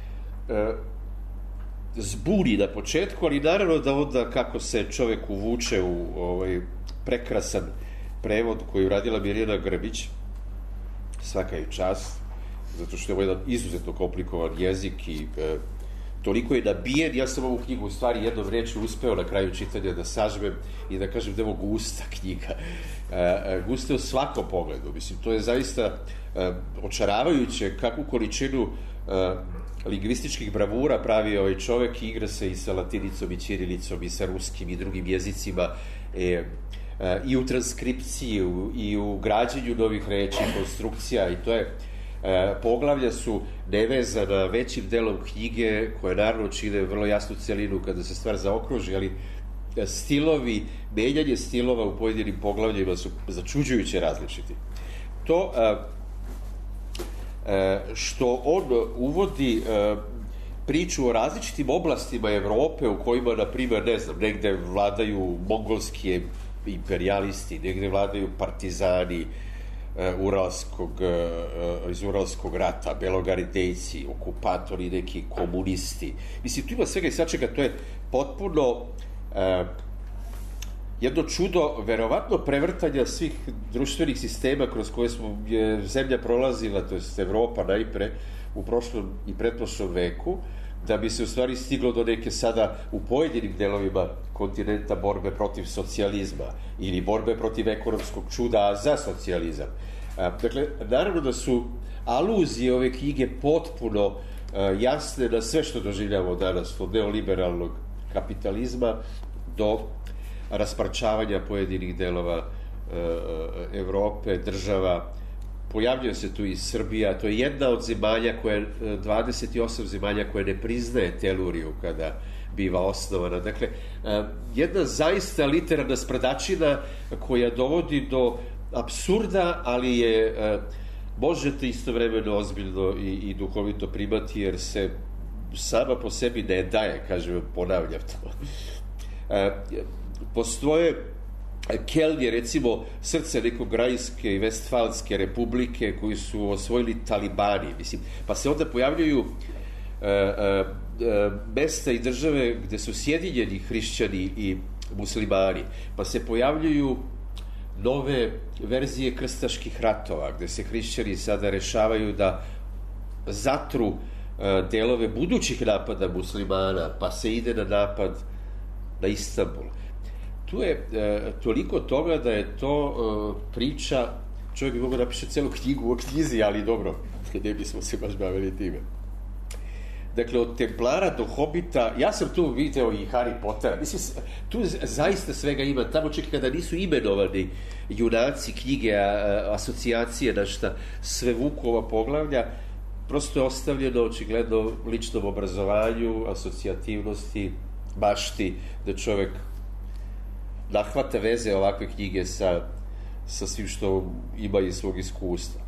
zbuni na početku, ali naravno da onda kako se čovek uvuče u prekrasan prevod koji uradila Mirjana Grbić, svaka je čast, zato što je ovo jedan izuzetno komplikovan jezik i toliko je nabijen. Ja sam ovu knjigu u stvari jednom rečju uspeo na kraju čitanja da sažmem i da kažem da je ovo gusta knjiga. Gusta u svakom pogledu. Mislim, to je zaista očaravajuće kakvu količinu lingvističkih bravura pravi ovaj čovek i igra se i sa latinicom i ćirilicom i sa ruskim i drugim jezicima i u transkripciji i u građenju novih reči, konstrukcija, i to je poglavlja su nevezana većim delom knjige, koje naravno čine vrlo jasnu celinu kada se stvar zaokruži, ali stilovi, menjanje stilova u pojedinim poglavljima su začuđujuće različiti. To što on uvodi priču o različitim oblastima Evrope u kojima, na primjer, ne znam, negde vladaju mongolski imperijalisti, negde vladaju partizani iz Uralskog rata, belogaridejci, okupatori, neki komunisti. Mislim, tu ima svega i svačega, to je potpuno jedno čudo, verovatno prevrtanja svih društvenih sistema kroz koje je zemlja prolazila, to je Evropa najpre, u prošlom i pretprošlom veku, da bi se u stvari stiglo do neke sada u pojedinim delovima kontinenta borbe protiv socijalizma ili borbe protiv ekonomskog čuda za socijalizam. Dakle, naravno da su aluzije ove knjige potpuno jasne na sve što doživljamo danas, od neoliberalnog kapitalizma do rasparčavanja pojedinih delova Evrope, država. Pojavljuje se tu i Srbija, to je jedna od zemalja 28 zemalja koje ne priznaje teluriju kada biva osnovana. Dakle, jedna zaista literarna sprdačina koja dovodi do apsurda, ali je možete istovremeno ozbiljno i duhovito primati, jer se sama po sebi ne daje, kažem, ponavljam to. Postoje Keln je, recimo, srce nekog Grajinske i Vestfalske republike koji su osvojili talibani, mislim, pa se onda pojavljaju mesta i države gde su sjedinjeni hrišćani i muslimani, pa se pojavljuju nove verzije krstaških ratova, gde se hrišćani sada rešavaju da zatru delove budućih napada muslimana, pa se ide na napad na Istanbul. Tu je toliko toga da je to priča, čovjek bi mogao napiše celu knjigu o knjizi, ali dobro, ne bismo se baš bavili time. Dakle, od Templara do Hobita, ja sam tu video i Harry Pottera, mislim, tu zaista svega ima, tamo čak kada nisu imenovani junaci, knjige, asocijacije, na šta sve vuku ova poglavlja, prosto je ostavljeno očigledno ličnom obrazovanju, asocijativnosti, bašti, da čovek nahvata veze ovakve knjige sa svim što ima iz svog iskustva.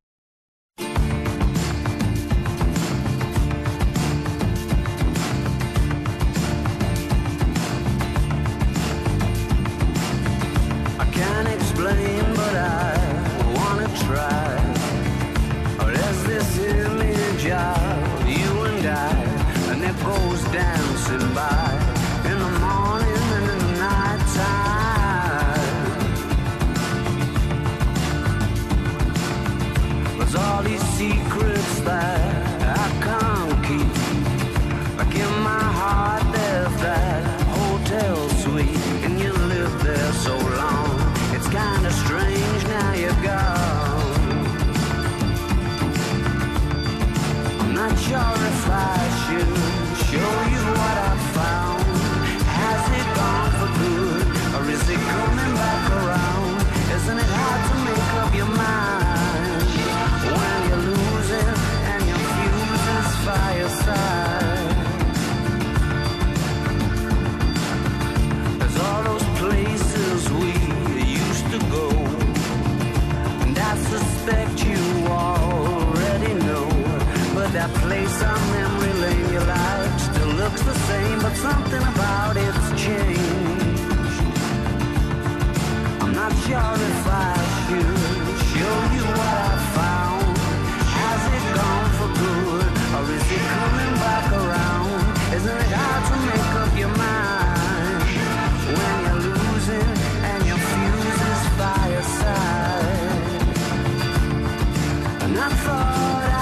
That place on memory lane you liked still looks the same, but something about it's changed. I'm not sure if I should show you what I found. Has it gone for good, or is it coming back around? Isn't it hard to make up your mind when you're losing and your fuse is fireside? And I thought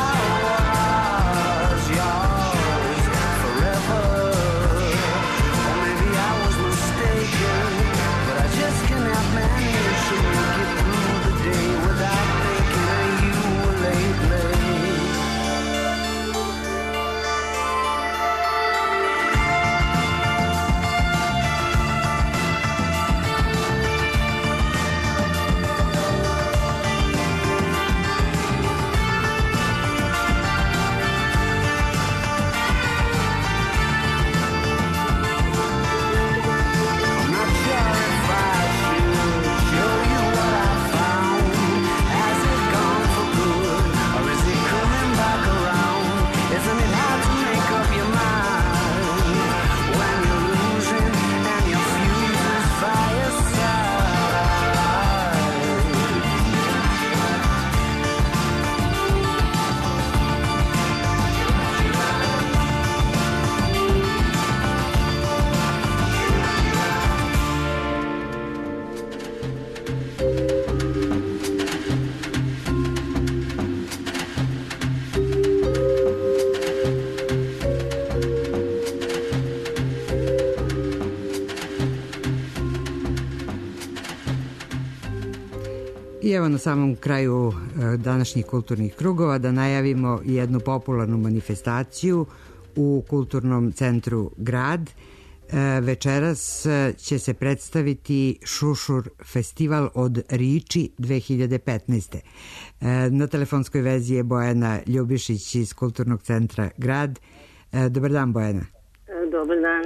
I evo na samom kraju današnjih kulturnih krugova da najavimo jednu popularnu manifestaciju u Kulturnom centru Grad. Večeras će se predstaviti Šušur festival od Riči 2015. Na telefonskoj vezi je Bojana Ljubišić iz Kulturnog centra Grad. Dobar dan, Bojana. Dobar dan.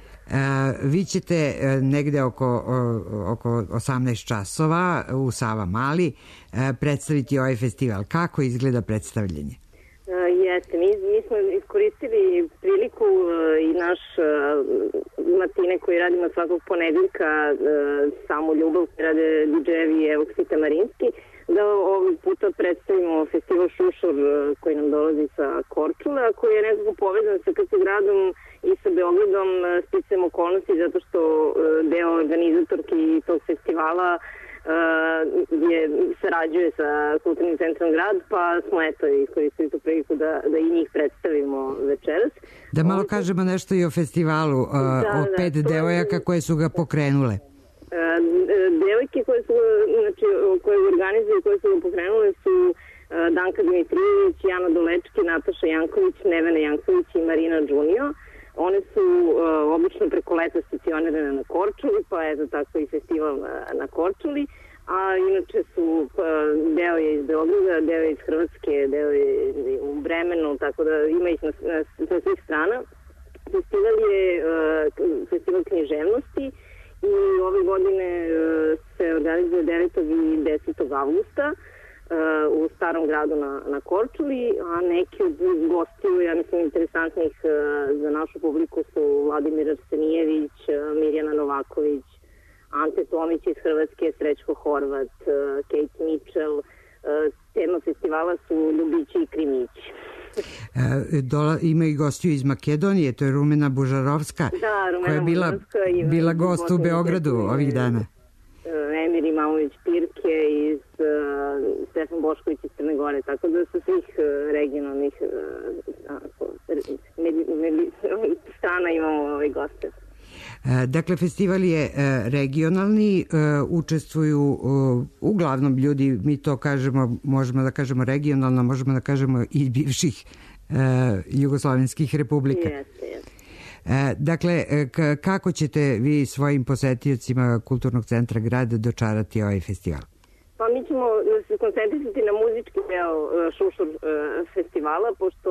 Vi ćete negde oko 18 časova u Sava Mali predstaviti ovaj festival. Kako izgleda predstavljanje? Jeste, mi smo iskoristili priliku i naš matine koji radimo svakog ponedeljka, Samu ljubav koji rade DJ-evi i Evoksita Marinski, da ovog puta predstavimo festival Šušur koji nam dolazi sa Korčule, a koji je nekako povezan sa KC Gradom i sa Beogradom sticajem okolnosti zato što deo organizatorki tog festivala sarađuje sa Kulturnim centrom Grad, pa smo iskoristili tu priliku da i njih predstavimo večeras. Da malo kažemo nešto i o festivalu, o 5 devojaka koje su ga pokrenule. Devojke koje organizuju, koje su ga pokrenule su Danka Dimitrijević, Jana Dolečki, Nataša Janković, Nevena Janković i Marina Džunio. One su obično preko leta stacionirane na Korčuli, pa eto tako i festival na Korčuli. A inače su, deo je iz Beograda, deo je iz Hrvatske, deo je u Bremenu, tako da ima ih sa svih strana. Festival je festival književnosti i ove godine se organizuje 9. i 10. avgusta u Starom gradu na Korčuli, a neki od gostiju, ja mislim, interesantnih za našu publiku su Vladimir Arsenijević, Mirjana Novaković, Ante Tomić iz Hrvatske, Srećko Horvat, Kate Mitchell. Tema festivala su Ljubići i Krimići. Ima i gostiju iz Makedonije, to je Rumena Bužarovska, koja je bila gost u Beogradu ovih dana. Emir Imamović Pirke iz Stefan Bošković iz Crne Gore, tako da sa svih regionalnih strana imamo ove goste. Dakle, festival je regionalni, učestvuju uglavnom ljudi, mi to kažemo, možemo da kažemo regionalno, možemo da kažemo i bivših jugoslovenskih republika. Dakle, kako ćete vi svojim posetiocima Kulturnog centra grada dočarati ovaj festival? Pa mi ćemo se koncentrisati na muzički deo Šušur festivala, pošto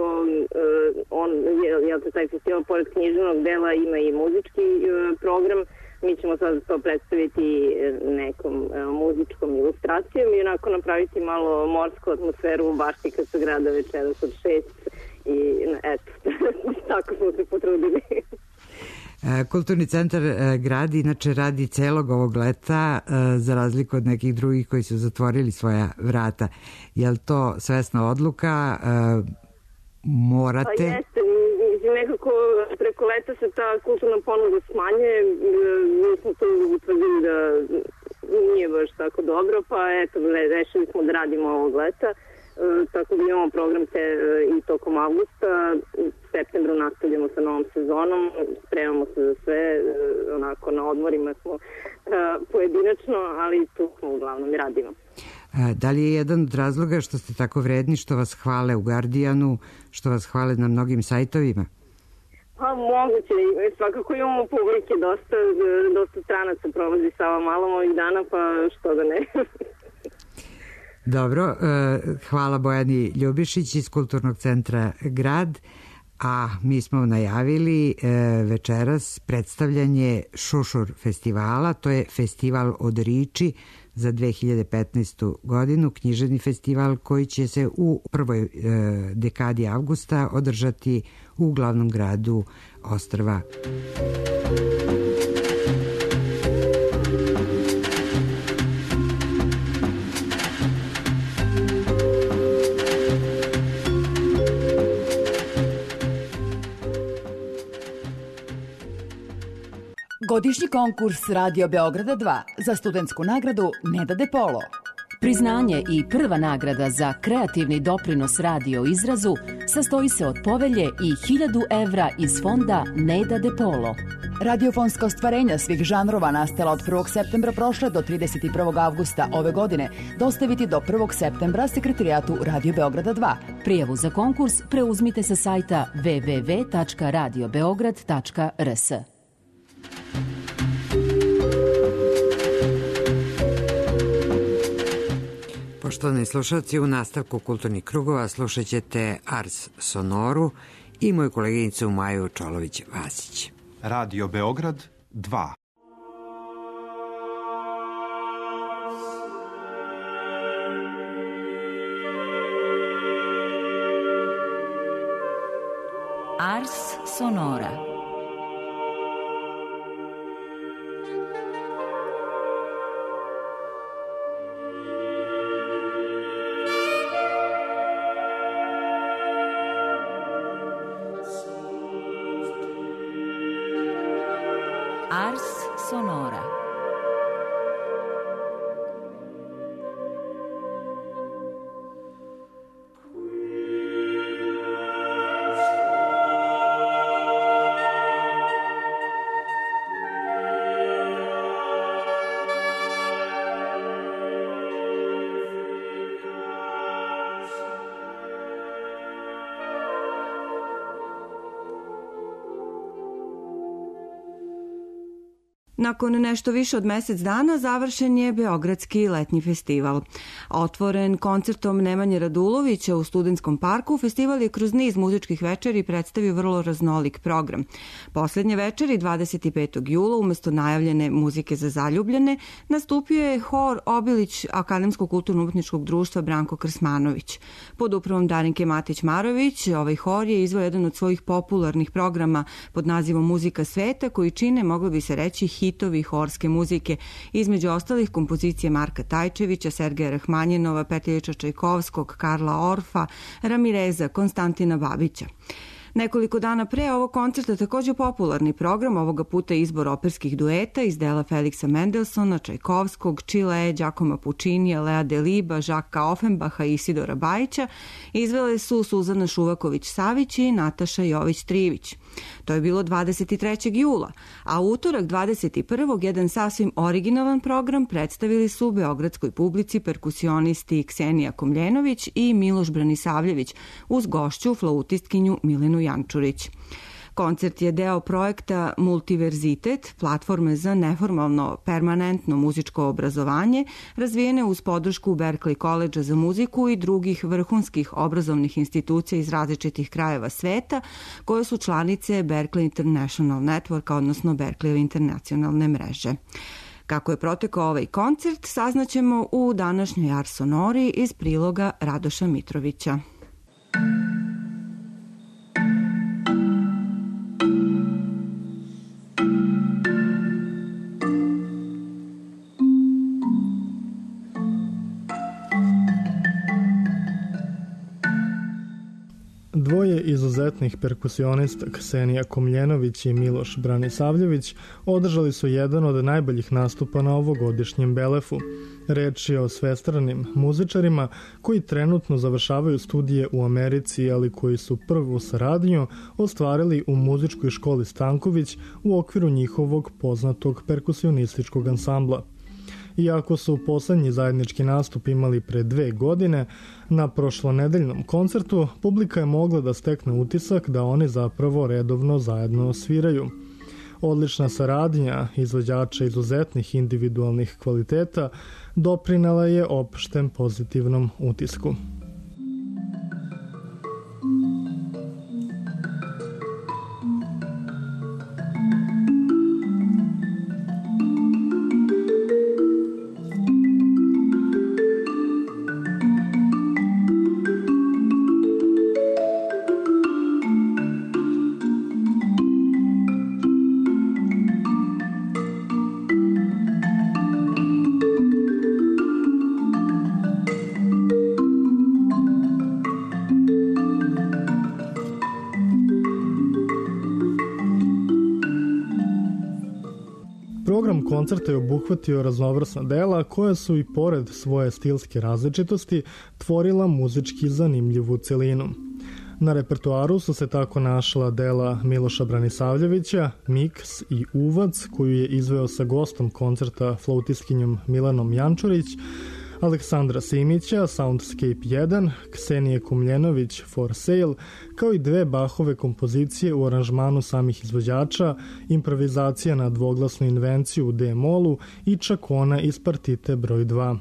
taj festival pored književnog dela ima i muzički program. Mi ćemo sad to predstaviti nekom muzičkom ilustracijom i onako napraviti malo morsku atmosferu u Baštika sa grada večeras od 6 i eto, tako smo se potrudili. Kulturni centar grad inače radi celog ovog leta, za razliku od nekih drugih koji su zatvorili svoja vrata. Je li to svesna odluka? Morate? Pa jeste, nekako preko leta se ta kulturna ponuda smanjuje. Mi smo to utvrdili da nije baš tako dobro, pa eto, rešili smo da radimo ovog leta. Tako da imamo program i tokom avgusta. U septembru nastavljamo sa novom sezonom, spremamo se za sve, onako na odmorima smo pojedinačno, ali tu smo uglavnom i radimo. Da li je jedan od razloga što ste tako vredni, što vas hvale u Guardianu, što vas hvale na mnogim sajtovima? Pa moguće, svakako imamo publike, dosta stranaca prolazi sa ovom malom ovih dana, pa što da ne. Dobro, hvala Bojani Ljubišić iz Kulturnog centra grad, a mi smo najavili večeras predstavljanje Šušur festivala, to je festival od Riči za 2015. godinu, književni festival koji će se u prvoj dekadi avgusta održati u glavnom gradu ostrva. Godišnji konkurs Radio Beograda 2 za studentsku nagradu Neda De Polo. Priznanje i prva nagrada za kreativni doprinos radio izrazu sastoji se od povelje i 1000 evra iz fonda Neda De Polo. Radiofonska ostvarenja svih žanrova nastala od 1. septembra prošle do 31. avgusta ove godine dostaviti do 1. septembra sekretarijatu Radio Beograda 2. Prijavu za konkurs preuzmite sa sajta www.radiobeograd.rs. Poštovani slušalci, u nastavku Kulturnih krugova slušat ćete Ars Sonoru i moju koleginicu Maju Čolović-Vasić. Radio Beograd 2. Ars Sonora. Ars Sonora. Nakon nešto više od mesec dana završen je Beogradski letnji festival. Otvoren koncertom Nemanje Radulovića u Studentskom parku, festival je kroz niz muzičkih večeri predstavio vrlo raznolik program. Poslednje večeri, 25. jula, umesto najavljene muzike za zaljubljene, nastupio je hor Obilić Akademskog kulturno-umetničkog društva Branko Krsmanović. Pod upravom Darinke Matić-Marović, ovaj hor je izveo jedan od svojih popularnih programa pod nazivom Muzika sveta, koji čine, moglo bi se reći, hitovi horske muzike, između ostalih kompozicije Marka Tajčevića, Sergeja Rahmanjinova, Petljevića Čajkovskog, Karla Orfa, Ramireza, Konstantina Babića. Nekoliko dana pre ovog koncerta takođe popularni program, ovoga puta izbor operskih dueta iz dela Feliksa Mendelsona, Čajkovskog, Čilea, Đakoma Pučinija, Lea Deliba, Žaka Ofenbaha i Isidora Bajića, izvele su Suzana Šuvaković-Savić i Nataša Jović-Trivić. To je bilo 23. jula, a utorak 21. jedan sasvim originalan program predstavili su beogradskoj publici perkusionisti Ksenija Komljenović i Miloš Branisavljević uz gošću flautistkinju Milenu Jančurić. Koncert je deo projekta Multiverzitet, platforme za neformalno permanentno muzičko obrazovanje, razvijene uz podršku Berklee College za muziku i drugih vrhunskih obrazovnih institucija iz različitih krajeva sveta, koje su članice Berklee International Networka, odnosno Berklee internacionalne mreže. Kako je protekao ovaj koncert, saznaćemo u današnjoj Ars Sonori iz priloga Radoša Mitrovića. Dvoje izuzetnih perkusionista Ksenija Komljenović i Miloš Branisavljević održali su jedan od najboljih nastupa na ovogodišnjem Belefu. Reč je o svestranim muzičarima koji trenutno završavaju studije u Americi, ali koji su prvu saradnju ostvarili u muzičkoj školi Stanković u okviru njihovog poznatog perkusionističkog ansambla. Iako su poslednji zajednički nastup imali pre 2 godine, na prošlonedeljnom koncertu publika je mogla da stekne utisak da oni zapravo redovno zajedno sviraju. Odlična saradnja izvođača izuzetnih individualnih kvaliteta doprinela je opštem pozitivnom utisku. Program koncerta je obuhvatio raznovrsna dela koja su i pored svoje stilske različitosti tvorila muzički zanimljivu celinu. Na repertoaru su se tako našla dela Miloša Branisavljevića, Miks i Uvac, koju je izveo sa gostom koncerta flautistkinjom Milenom Jančurić, Aleksandra Simića, Soundscape 1, Ksenije Komljenović, For Sale, kao i 2 Bachove kompozicije u aranžmanu samih izvođača, improvizacija na dvoglasnu invenciju u D-molu i čakona iz partite broj 2.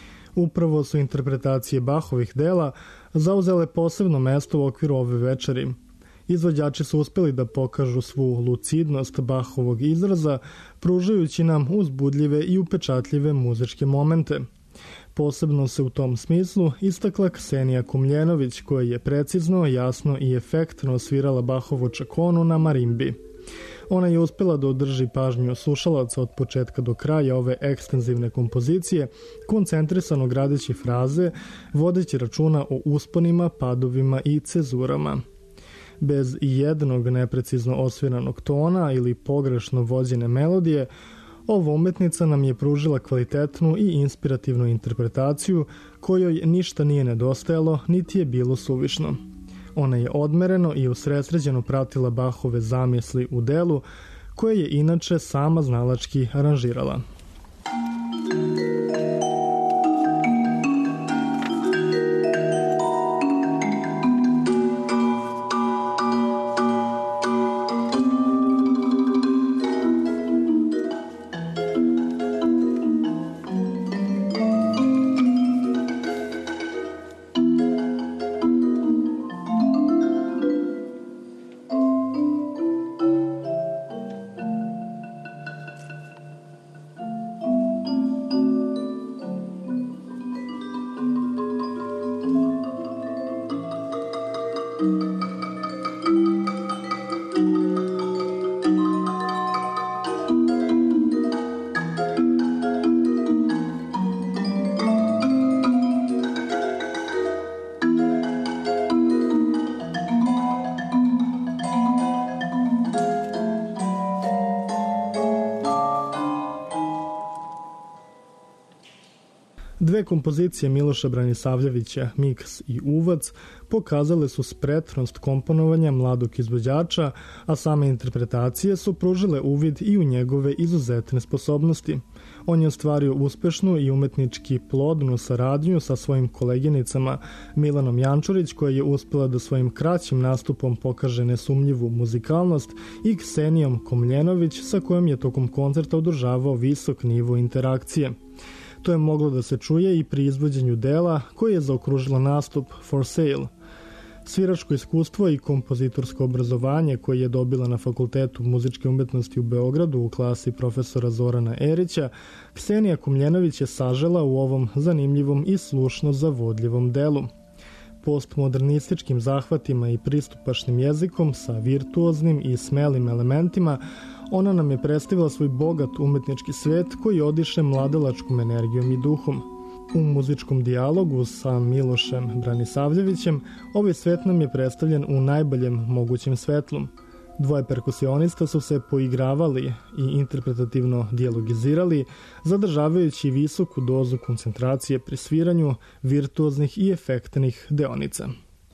Upravo su interpretacije Bachovih dela zauzele posebno mesto u okviru ove večeri. Izvođači su uspeli da pokažu svu lucidnost Bachovog izraza, pružajući nam uzbudljive i upečatljive muzičke momente. Posebno se u tom smislu istakla Ksenija Komljenović, koja je precizno, jasno i efektno svirala Bachovu čakonu na marimbi. Ona je uspela da održi pažnju slušalaca od početka do kraja ove ekstenzivne kompozicije, koncentrisano gradeći fraze, vodeći računa o usponima, padovima i cezurama. Bez jednog neprecizno osviranog tona ili pogrešno vođene melodije, ova umetnica nam je pružila kvalitetnu i inspirativnu interpretaciju kojoj ništa nije nedostajalo, niti je bilo suvišno. Ona je odmereno i usredsređeno pratila Bachove zamisli u delu, koje je inače sama znalački aranžirala. Dve kompozicije Miloša Branisavljevića, Miks i Uvac, pokazale su spretnost komponovanja mladog izvođača, a same interpretacije su pružile uvid i u njegove izuzetne sposobnosti. On je ostvario uspešnu i umetnički plodnu saradnju sa svojim koleginicama Milanom Jančurić, koja je uspela da svojim kraćim nastupom pokaže nesumnjivu muzikalnost, i Ksenijom Komljenović, sa kojom je tokom koncerta održavao visok nivo interakcije. To je moglo da se čuje i pri izvođenju dela koje je zaokružila nastup For Sale. Sviračko iskustvo i kompozitorsko obrazovanje koje je dobila na Fakultetu muzičke umetnosti u Beogradu u klasi profesora Zorana Erića, Ksenija Komljenović je sažela u ovom zanimljivom i slušno zavodljivom delu. Postmodernističkim zahvatima i pristupačnim jezikom sa virtuoznim i smelim elementima, ona nam je predstavila svoj bogat umetnički svet koji odiše mladalačkom energijom i duhom. U muzičkom dijalogu sa Milošem Branisavljevićem ovaj svet nam je predstavljen u najboljem mogućem svetlu. Dvoje perkusionista su se poigravali i interpretativno dijalogizirali, zadržavajući visoku dozu koncentracije pri sviranju virtuoznih i efektnih deonica.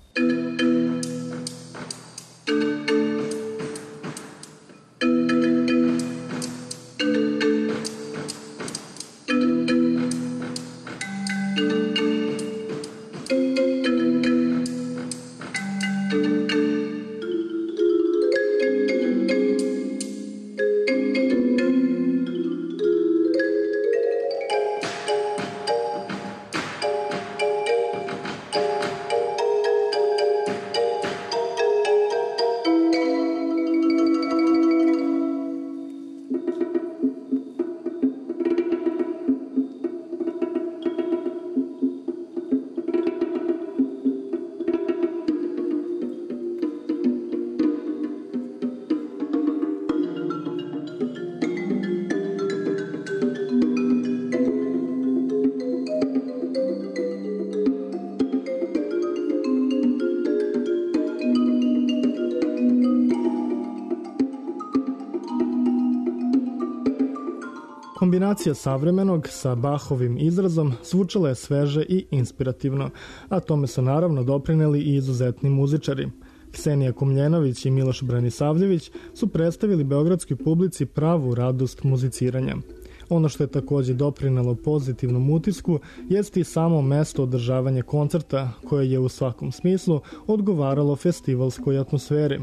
Kombinacija savremenog sa Bachovim izrazom zvučala je sveže i inspirativno, a tome su naravno doprineli i izuzetni muzičari. Ksenija Komljenović i Miloš Branisavljević su predstavili beogradskoj publici pravu radost muziciranja. Ono što je takođe doprinelo pozitivnom utisku jeste i samo mesto održavanja koncerta, koje je u svakom smislu odgovaralo festivalskoj atmosferi.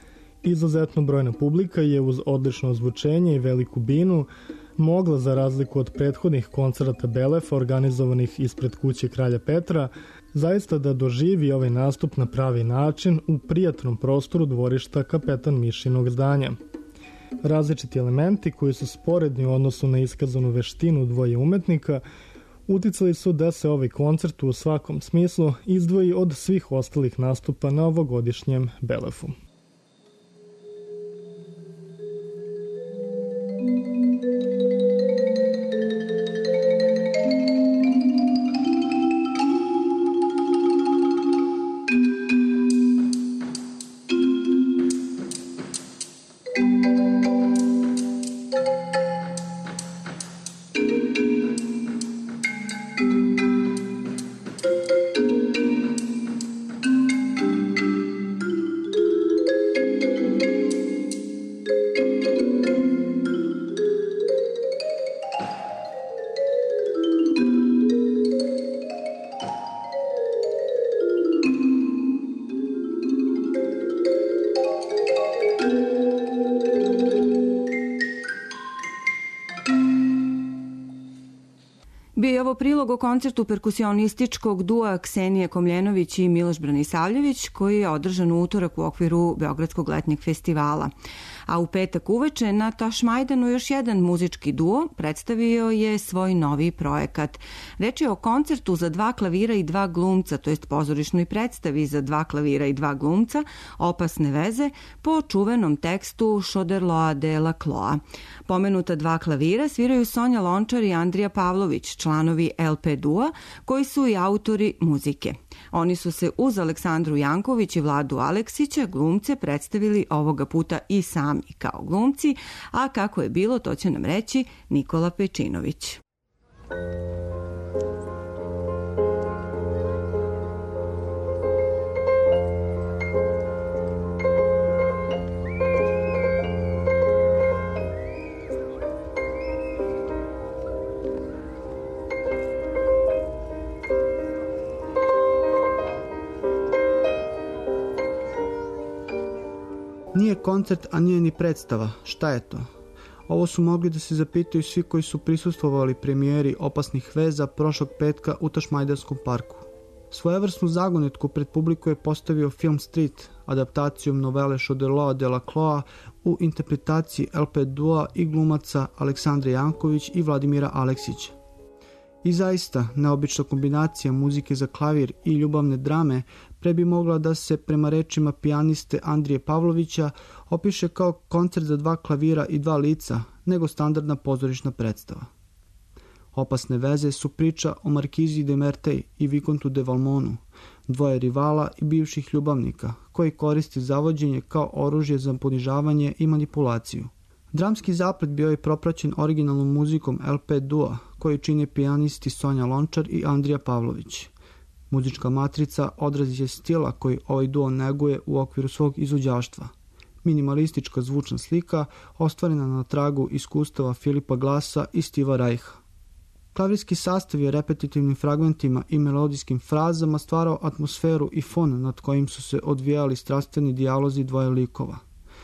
Izuzetno brojna publika je uz odlično ozvučenje i veliku binu mogla, za razliku od prethodnih koncerata Belefa organizovanih ispred kuće Kralja Petra, zaista da doživi ovaj nastup na pravi način u prijatnom prostoru dvorišta Kapetan Mišinog zdanja. Različiti elementi koji su sporedni u odnosu na iskazanu veštinu dvoje umetnika uticali su da se ovaj koncert u svakom smislu izdvoji od svih ostalih nastupa na ovogodišnjem Belefu. Bio je ovo prilog o koncertu perkusionističkog dua Ksenije Komljenović i Miloš Branisavljević, koji je održan u utorak u okviru Beogradskog letnjeg festivala. A u petak uveče na Tašmajdanu još jedan muzički duo predstavio je svoj novi projekat. Reč je o koncertu za 2 klavira i 2 glumca, to jest pozorišnoj predstavi za 2 klavira i 2 glumca, Opasne veze, po čuvenom tekstu Choderloa de la Cloa. Pomenuta 2 klavira sviraju Sonja Lončar i Andrija Pavlović, članovi LP dua, koji su i autori muzike. Oni su se uz Aleksandru Janković i Vladu Aleksića, glumce, predstavili ovoga puta i sami kao glumci, a kako je bilo, to će nam reći Nikola Pečinović. koncert, a nije ni predstava. Šta je to? Ovo su mogli da se zapitaju svi koji su prisustvovali premijeri Opasnih veza prošlog petka u Tašmajdanskom parku. Svojevrsnu zagonetku pred publiku je postavio film Street, adaptacijom novele Choderlos de la Cloa u interpretaciji LP Dua i glumaca Aleksandre Janković i Vladimira Aleksića. I zaista, neobična kombinacija muzike za klavir i ljubavne drame pre bi mogla da se, prema rečima pijaniste Andrije Pavlovića, opiše kao koncert za 2 klavira i 2 lica, nego standardna pozorišna predstava. Opasne veze su priča o Markizi de Mertej i Vikontu de Valmonu, dvoje rivala i bivših ljubavnika, koji koriste zavođenje kao oružje za ponižavanje i manipulaciju. Dramski zaplet bio je propraćen originalnom muzikom LP Dua, koji čine pijanisti Sonja Lončar i Andrija Pavlović. Muzička matrica odraz je stila koji ovaj duo neguje u okviru svog izvođaštva. Minimalistička zvučna slika ostvarena na tragu iskustava Filipa Glasa i Stiva Reicha. Klavirski sastav je repetitivnim fragmentima i melodijskim frazama stvarao atmosferu i fon nad kojim su se odvijali strastveni dijalozi dvoje likova.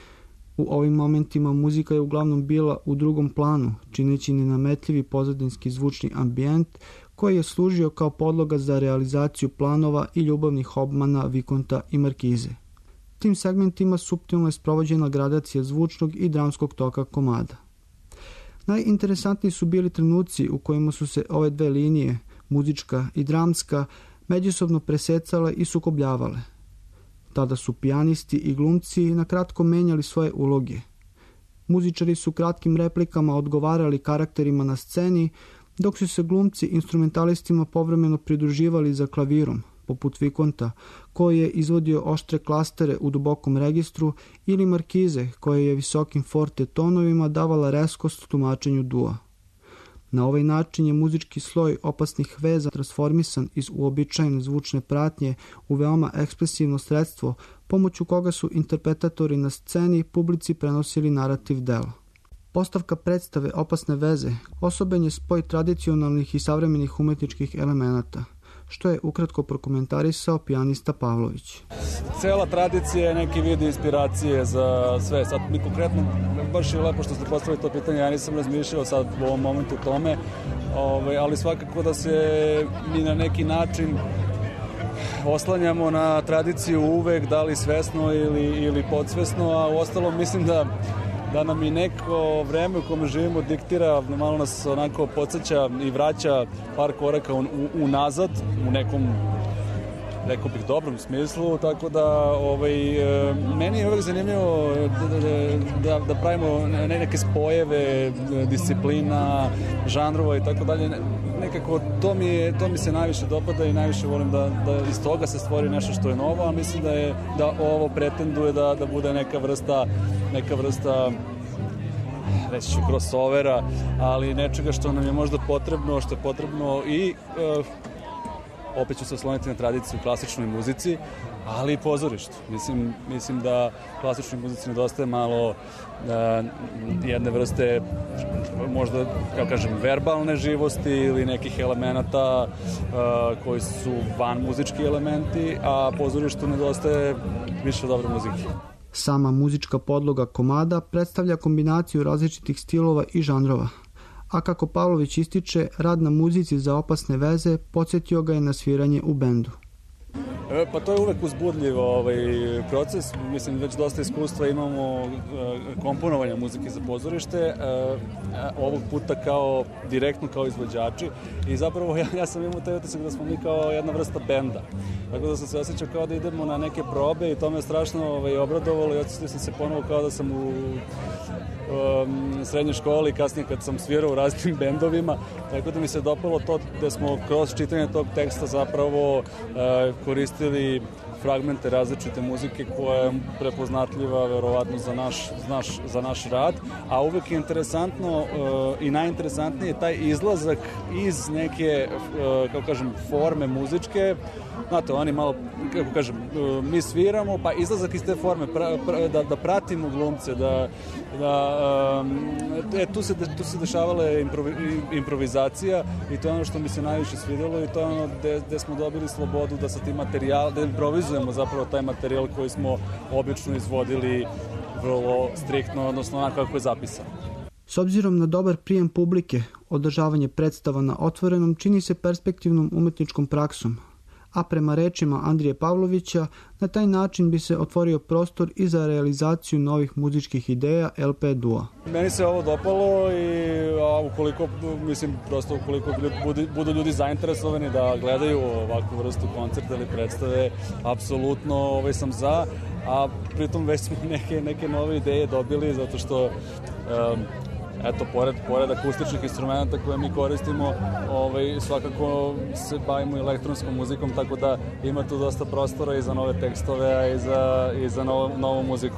U ovim momentima muzika je uglavnom bila u drugom planu, čineći nenametljivi pozadinski zvučni ambijent koji je služio kao podloga za realizaciju planova i ljubavnih obmana Vikonta i Markize. Tim segmentima suptilno je sprovođena gradacija zvučnog i dramskog toka komada. Najinteresantniji su bili trenuci u kojima su se ove 2 linije, muzička i dramska, međusobno presecale i sukobljavale. Tada su pijanisti i glumci na kratko menjali svoje uloge. Muzičari su kratkim replikama odgovarali karakterima na sceni, dok su se glumci instrumentalistima povremeno pridruživali za klavirom, poput Vikonta, koji je izvodio oštre klastere u dubokom registru, ili Markize, koja je visokim forte tonovima davala rezkost tumačenju dua. Na ovaj način je muzički sloj Opasnih veza transformisan iz uobičajene zvučne pratnje u veoma ekspresivno sredstvo, pomoću koga su interpretatori na sceni publici prenosili narativ dela. Postavka predstave Opasne veze osoben je spoj tradicionalnih i savremenih umetničkih elemenata, što je ukratko prokomentarisao pijanista Pavlović. Cela tradicija je neki vid inspiracije za sve. Sad mi konkretno, baš je lepo što ste postavili to pitanje, ja nisam razmišljao sad u ovom momentu o tome, ali svakako da se mi na neki način oslanjamo na tradiciju uvek, da li svesno ili podsvesno, a uostalom mislim da nam i neko vreme u kome živimo diktira, malo nas onako podsjeća i vraća par koraka unazad, u nekom, rekao bih, dobrom smislu, tako da meni je uvek zanimljivo da pravimo neke spojeve, disciplina, žanrova i tako dalje. Nekako to mi se najviše dopada i najviše volim da iz toga se stvori nešto što je novo, a mislim da ovo pretenduje da bude neka vrsta reći ću crossovera, ali nečega što nam je možda potrebno, što je potrebno i opet ću se osloniti na tradiciju u klasičnoj muzici, ali i pozorištu. Mislim da klasičnoj muzici nedostaje malo jedne vrste, možda, kako kažem, verbalne živosti ili nekih elemenata koji su van muzički elementi, a pozorištu nedostaje više dobre muzike. Sama muzička podloga komada predstavlja kombinaciju različitih stilova i žanrova, a kako Pavlović ističe, rad na muzici za Opasne veze podsjetio ga je na sviranje u bendu. Pa to je uvek uzbudljiv proces, mislim već dosta iskustva imamo komponovanja muzike za pozorište, ovog puta direktno kao izvođači i zapravo ja sam imao taj utisak da smo mi kao jedna vrsta benda, tako da sam se osjećao kao da idemo na neke probe i to me strašno obradovalo i osjećao sam se ponovo kao da sam u srednjoj školi, kasnije kad sam svirao u različitim bendovima, tako da mi se dopalo to da smo kroz čitanje tog teksta zapravo koristili fragmente različite muzike koja je prepoznatljiva verovatno za naš rad, a uvek je interesantno i najinteresantnije taj izlazak iz neke, kako kažem, forme muzičke. Znate, oni malo, kako kažem, mi sviramo, pa izlazak iz te forme, da pratimo glumce, tu se dešavala improvizacija i to je ono što mi se najviše svidjelo i to je ono gde smo dobili slobodu da sa tim materijal, da improvizujemo zapravo taj materijal koji smo obično izvodili vrlo striktno, odnosno onako kako je zapisano. S obzirom na dobar prijem publike, održavanje predstava na otvorenom čini se perspektivnom umetničkom praksom, a prema rečima Andrije Pavlovića, na taj način bi se otvorio prostor i za realizaciju novih muzičkih ideja LP Duo. Meni se ovo dopalo i ukoliko budu ljudi zainteresovani da gledaju ovakvu vrstu koncerta ili predstave, apsolutno sam za, a pritom već smo neke nove ideje dobili, zato što eto, pored akustičnih instrumenta koje mi koristimo, svakako se bavimo elektronskom muzikom, tako da ima tu dosta prostora i za nove tekstove, a i za novu muziku.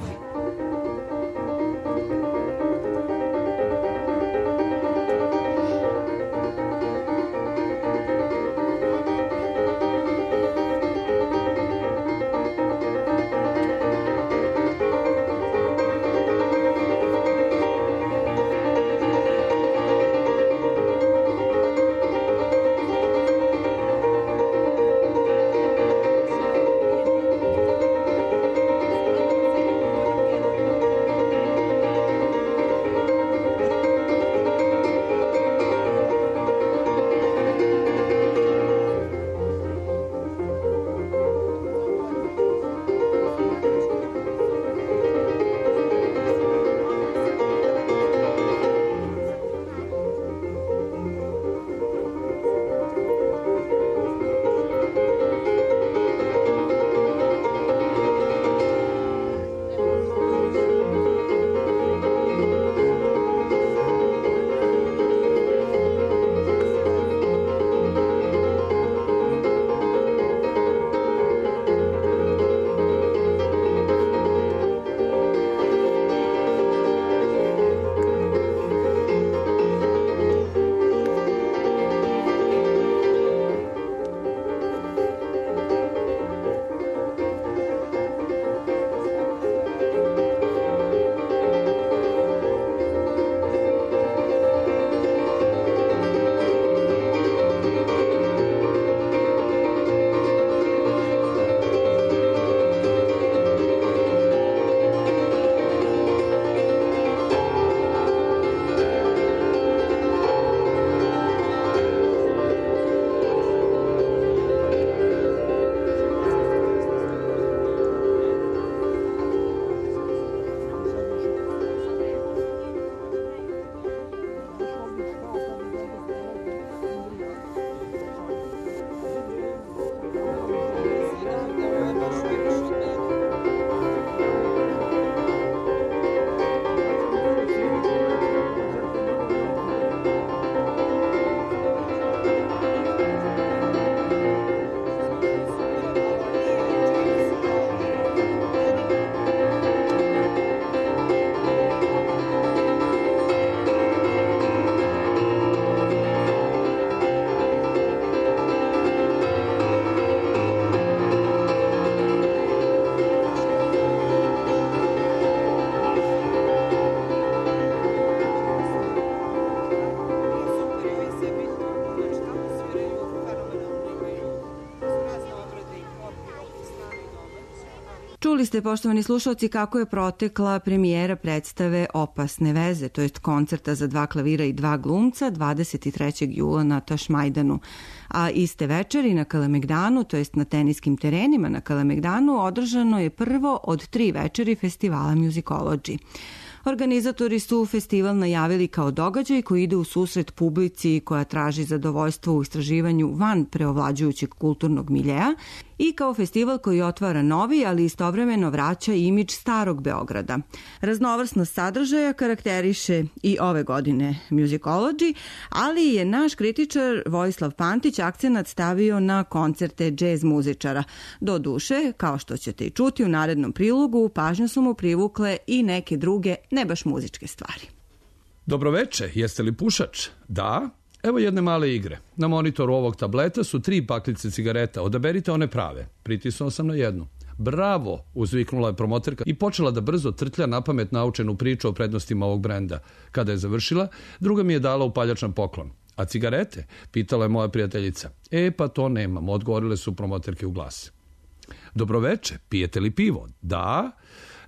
Čuli ste, poštovani slušalci, kako je protekla premijera predstave Opasne veze, to jest koncerta za 2 klavira i 2 glumca 23. jula na Tašmajdanu. A iste večeri na Kalemegdanu, to jest na teniskim terenima na Kalemegdanu, održano je prvo od 3 večeri festivala Musicology. Organizatori su festival najavili kao događaj koji ide u susret publici koja traži zadovoljstvo u istraživanju van preovlađujućeg kulturnog miljeja i kao festival koji otvara novi, ali istovremeno vraća imidž starog Beograda. Raznovrsnost sadržaja karakteriše i ove godine Musicology, ali je naš kritičar Vojislav Pantić akcenat stavio na koncerte džez muzičara. Do duše, kao što ćete i čuti u narednom prilogu, pažnju su mu privukle i neke druge, ne baš muzičke stvari. Dobroveče, jeste li pušač? Da? Evo jedne male igre. Na monitoru ovog tableta su 3 paklice cigareta. Odaberite one prave. Pritisnuo sam na jednu. Bravo, uzviknula je promoterka i počela da brzo trtlja napamet naučenu priču o prednostima ovog brenda. Kada je završila, druga mi je dala upaljač na poklon. A cigarete? Pitala je moja prijateljica. Pa to nemam, odgovorile su promoterke u glas. Dobroveče, pijete li pivo? Da.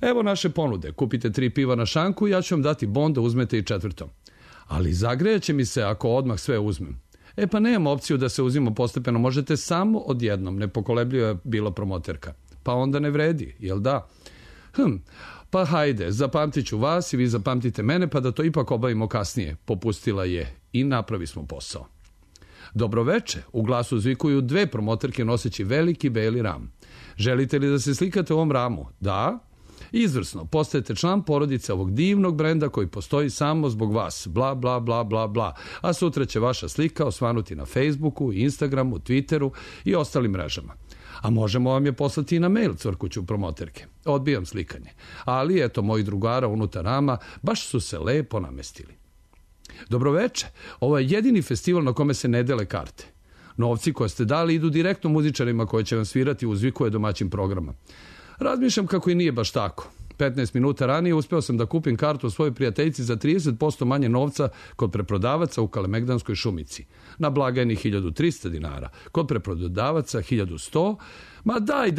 Evo naše ponude, kupite 3 piva na šanku i ja ću vam dati bon da uzmete i 4. Ali zagrejaće mi se ako odmah sve uzmem. Pa nemam opciju da se uzimo postepeno, možete samo odjednom, nepokolebljivo je bila promoterka. Pa onda ne vredi, jel da? Pa hajde, zapamtit ću vas i vi zapamtite mene, pa da to ipak obavimo kasnije, popustila je i napravi smo posao. Dobroveče, u glasu zvikuju 2 promoterke noseći veliki beli ram. Želite li da se slikate u ovom ramu? Da? Izvrsno, postajete član porodice ovog divnog brenda koji postoji samo zbog vas, bla, bla, bla, bla, bla. A sutra će vaša slika osvanuti na Facebooku, Instagramu, Twitteru i ostalim mrežama. A možemo vam je poslati i na mail, cvrkuću promoterke. Odbijam slikanje. Ali, eto, mojih drugara unutar rama baš su se lepo namestili. Dobroveče, ovo je jedini festival na kome se ne dele karte. Novci koje ste dali idu direktno muzičarima koje će vam svirati uz vikuje domaćim programa. Razmišljam kako i nije baš tako. 15 minuta ranije uspeo sam da kupim kartu svojoj prijateljici za 30% manje novca kod preprodavaca u Kalemegdanskoj šumici. Na blagajni 1300 dinara, kod preprodavaca 1100, ma daj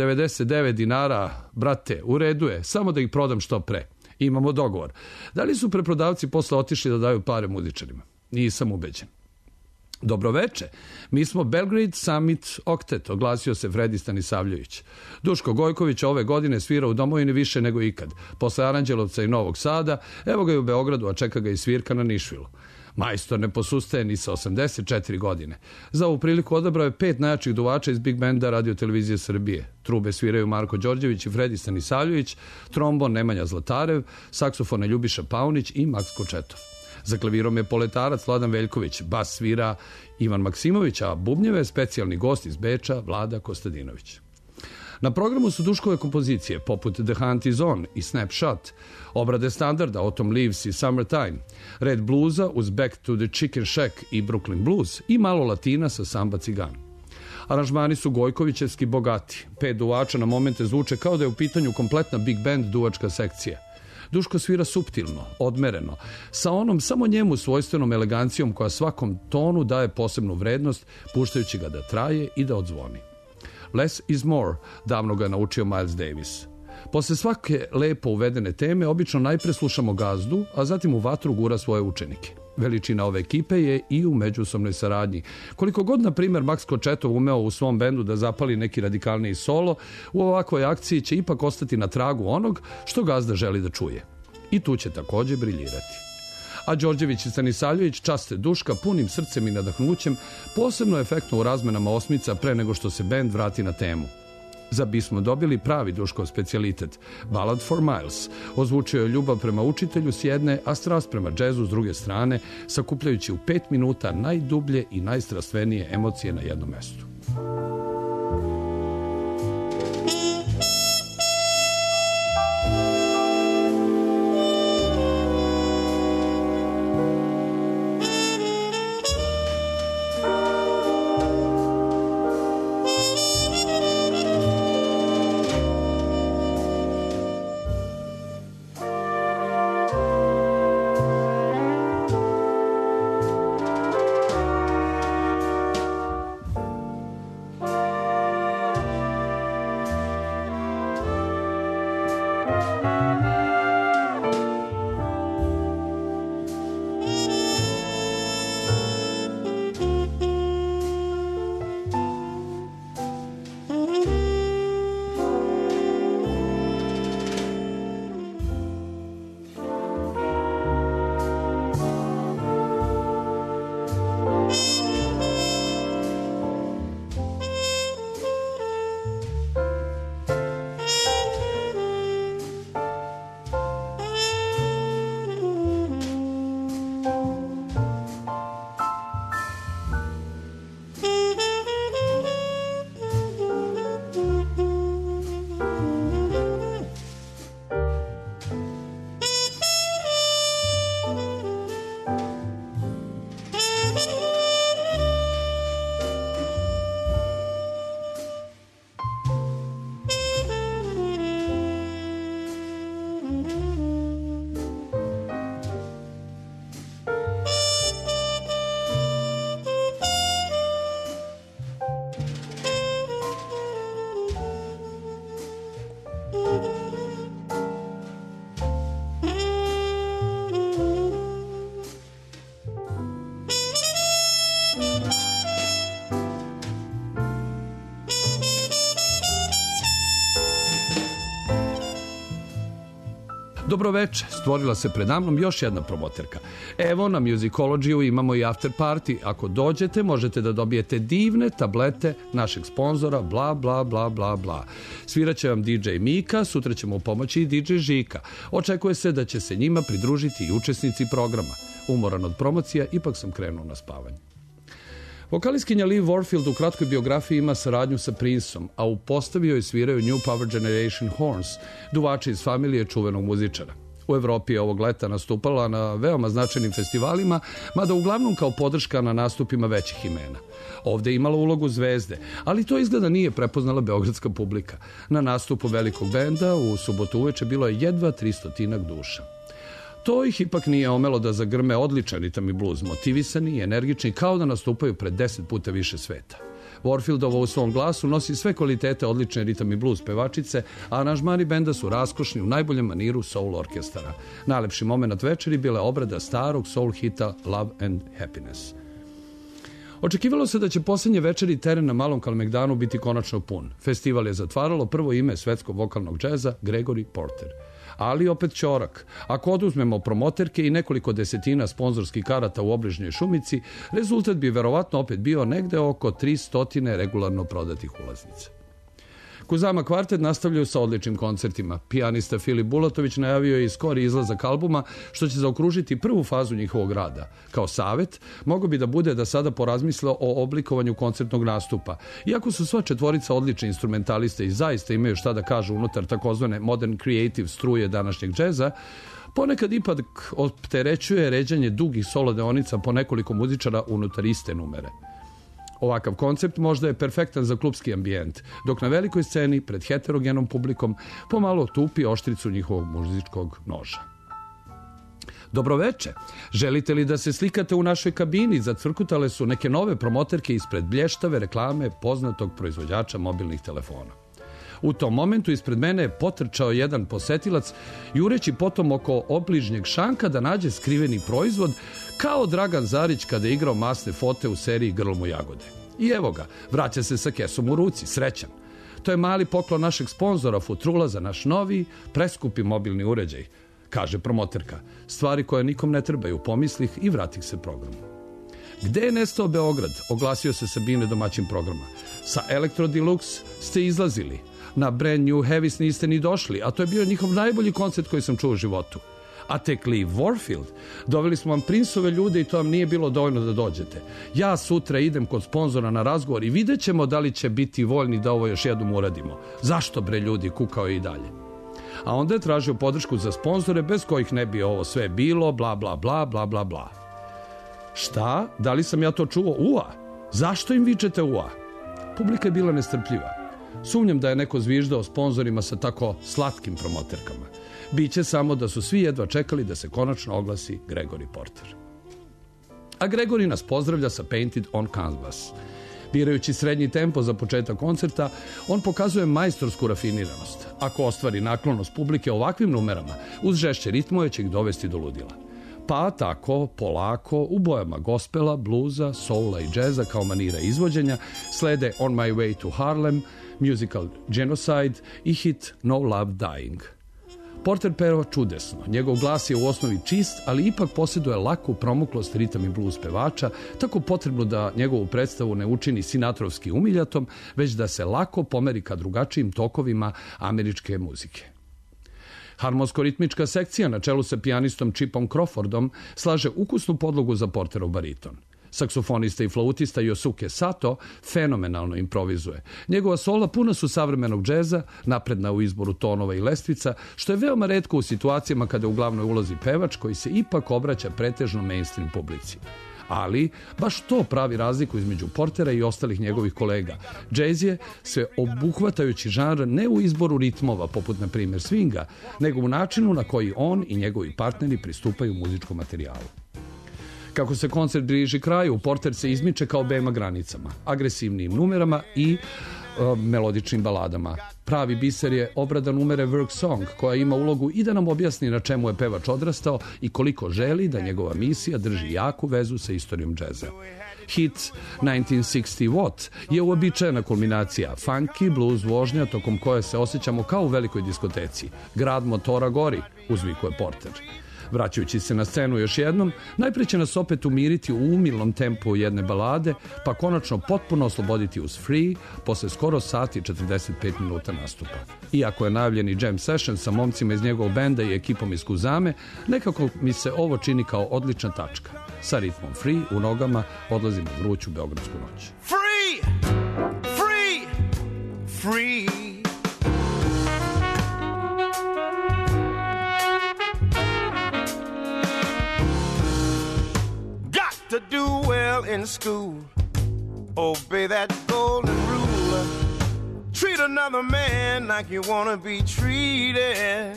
999 dinara, brate, u redu je, samo da ih prodam što pre. Imamo dogovor. Da li su preprodavci posle otišli da daju pare muzičarima? Nisam ubeđen. Dobroveče, mi smo Belgrade Summit Octet, oglasio se Fredi Stanisavljević. Duško Gojković ove godine svira u domovini više nego ikad. Posle Aranđelovca i Novog Sada, evo ga i u Beogradu, a čeka ga i svirka na Nišvilu. Majstor ne posustaje ni sa 84 godine. Za ovu priliku odabrao je 5 najjačih duvača iz Big Benda Radio Televizije Srbije. Trube sviraju Marko Đorđević i Fredi Stanisavljević, trombon Nemanja Zlatarev, saksofone Ljubiša Paunić i Maks Kočetov. Za klavirom je poletarac Vladan Veljković, bas svira Ivan Maksimović, a bubnjeve je specijalni gost iz Beča Vlada Kostadinović. Na programu su Duškove kompozicije poput The Hunt is On i Snapshot, obrade standarda Autumn Leaves i Summertime, red bluza uz Back to the Chicken Shack i Brooklyn Blues i malo latina sa Samba Cigan. Aranžmani su Gojkovićevski bogati, 5 duvača na momente zvuče kao da je u pitanju kompletna big band duvačka sekcija. Duško svira suptilno, odmereno, sa onom samo njemu svojstvenom elegancijom koja svakom tonu daje posebnu vrednost, puštajući ga da traje i da odzvoni. Less is more, davno ga je naučio Miles Davis. Posle svake lepo uvedene teme obično najpre slušamo gazdu, a zatim u vatru gura svoje učenike. Veličina ove ekipe je i u međusobnoj saradnji. Koliko god, na primjer, Maks Kočetov umeo u svom bendu da zapali neki radikalniji solo, u ovakvoj akciji će ipak ostati na tragu onog što gazda želi da čuje. I tu će također briljirati. A Đorđević i Stanisavljević časte Duška punim srcem i nadahnućem, posebno efektno u razmenama osmica pre nego što se bend vrati na temu. Za bismo dobili pravi Duškov specijalitet, Ballad for Miles. Ozvučio je ljubav prema učitelju s jedne, a strast prema džezu s druge strane, sakupljajući u 5 minuta najdublje i najstrastvenije emocije na jednom mestu. Dobroveče, stvorila se predamnom još jedna promoterka. Evo, na Musicology-u imamo i after party. Ako dođete, možete da dobijete divne tablete našeg sponzora, bla, bla, bla, bla, bla. Sviraće vam DJ Mika, sutra ćemo pomoći i DJ Žika. Očekuje se da će se njima pridružiti i učesnici programa. Umoran od promocija, ipak sam krenuo na spavanje. Vokalistkinja Liv Warfield u kratkoj biografiji ima saradnju sa Princeom, a u postavi joj sviraju New Power Generation Horns, duvači iz familije čuvenog muzičara. U Evropi je ovog leta nastupala na veoma značajnim festivalima, mada uglavnom kao podrška na nastupima većih imena. Ovde je imala ulogu zvezde, ali to izgleda nije prepoznala beogradska publika. Na nastupu velikog benda u subotu uveče bilo je jedva 300 duša. To ih ipak nije omelo da zagrme odličan ritam i bluz, motivisani i energični kao da nastupaju pred 10 puta više sveta. Warfieldova u svom glasu nosi sve kvalitete odlične ritam i bluz pevačice, a aranžmani benda su raskošni u najboljem maniru soul orkestara. Najlepši moment večeri bila je obrada starog soul hita Love and Happiness. Očekivalo se da će posljednje večeri teren na Malom Kalemegdanu biti konačno pun. Festival je zatvaralo prvo ime svetskog vokalnog džeza Gregory Porter. Ali opet ćorak. Ako oduzmemo promoterke i nekoliko desetina sponzorskih karata u obližnjoj Šumici, rezultat bi verovatno opet bio negde oko 300 regularno prodatih ulaznica. Kuzama kvartet nastavljaju sa odličnim koncertima. Pijanista Filip Bulatović najavio je i skori izlazak albuma, što će zaokružiti prvu fazu njihovog rada. Kao savet, mogo bi da bude da sada porazmisle o oblikovanju koncertnog nastupa. Iako su sva četvorica odlični instrumentaliste i zaista imaju šta da kažu unutar takozvane modern creative struje današnjeg džeza, ponekad ipak opterećuje ređanje dugih solo deonica po nekoliko muzičara unutar iste numere. Ovakav koncept možda je perfektan za klubski ambijent, dok na velikoj sceni, pred heterogenom publikom, pomalo tupi oštricu njihovog muzičkog noža. Dobroveče, želite li da se slikate u našoj kabini? Zacvrkutale su neke nove promoterke ispred blještave reklame poznatog proizvođača mobilnih telefona. U tom momentu ispred mene je potrčao jedan posetilac, jureći potom oko obližnjeg šanka da nađe skriveni proizvod, kao Dragan Zarić kada je igrao masne fote u seriji Grlo mu jagode. I evo ga, vraća se sa kesom u ruci, srećan. To je mali poklon našeg sponzora Futrula za naš novi, preskupi mobilni uređaj, kaže promoterka. Stvari koje nikom ne trebaju, pomislih i vratih se programu. Gde je nestao Beograd? Oglasio se Sabine domaćin programa. Sa Elektro Deluxe ste izlazili. Na Brand New Heavis niste ni došli, a to je bio njihov najbolji koncert koji sam čuo u životu. A tek Liv Warfield, doveli smo vam Princeove ljude i to vam nije bilo dovoljno da dođete. Ja sutra idem kod sponzora na razgovor i vidjet ćemo da li će biti voljni da ovo još jednom uradimo. Zašto bre ljudi, kukao je i dalje. A onda je tražio podršku za sponzore bez kojih ne bi ovo sve bilo, bla bla bla bla bla bla. Šta? Da li sam ja to čuo? Ua! Zašto im vičete ua? Publika je bila nestrpljiva. Sumnjam da je neko zviždao sponzorima sa tako slatkim promoterkama. Biće samo da su svi jedva čekali da se konačno oglasi Gregory Porter. A Gregory nas pozdravlja sa Painted on Canvas. Birajući srednji tempo za početak koncerta, on pokazuje majstorsku rafiniranost. Ako ostvari naklonost publike ovakvim numerama, uz žešće ritmove će ih dovesti do ludila. Pa tako, polako, u bojama gospela, bluza, soula i džeza kao manira izvođenja, slede On My Way to Harlem, musical Genocide i hit No Love Dying. Porter peva čudesno. Njegov glas je u osnovi čist, ali ipak posjeduje laku promuklost ritam i blues pevača, tako potrebno da njegovu predstavu ne učini sinatrovski umiljatom, već da se lako pomeri ka drugačijim tokovima američke muzike. Harmonsko-ritmička sekcija na čelu sa pijanistom Chipom Crawfordom slaže ukusnu podlogu za Porterov bariton. Saksofonista i flautista Yosuke Sato fenomenalno improvizuje. Njegova sola puna su savremenog džeza, napredna u izboru tonova i lestvica, što je veoma retko u situacijama kada u glavnoj ulozi pevač koji se ipak obraća pretežno mainstream publici. Ali, baš to pravi razliku između Portera i ostalih njegovih kolega. Džez je sve obuhvatajući žanr ne u izboru ritmova, poput na primjer swinga, nego u načinu na koji on i njegovi partneri pristupaju muzičkom materijalu. Kako se koncert bliži kraju, Porter se izmiče kao bema granicama, agresivnim numerama i melodičnim baladama. Pravi biser je obrada numere Work Song, koja ima ulogu i da nam objasni na čemu je pevač odrastao i koliko želi da njegova misija drži jaku vezu sa istorijom džeza. Hit 1960 What je uobičajena kulminacija funky blues vožnja tokom koje se osjećamo kao u velikoj diskoteci. Grad motora gori, uzvikuje Porter. Vraćajući se na scenu još jednom, najprije će nas opet umiriti u umilnom tempu jedne balade, pa konačno potpuno osloboditi uz Free posle skoro sati i 45 minuta nastupa. Iako je najavljeni jam session sa momcima iz njegovog benda i ekipom iz Kuzame, nekako mi se ovo čini kao odlična tačka. Sa ritmom Free u nogama odlazimo u vruću beogradsku noć. Free! Free! Free! To do well in school, obey that golden rule, treat another man like you want to be treated,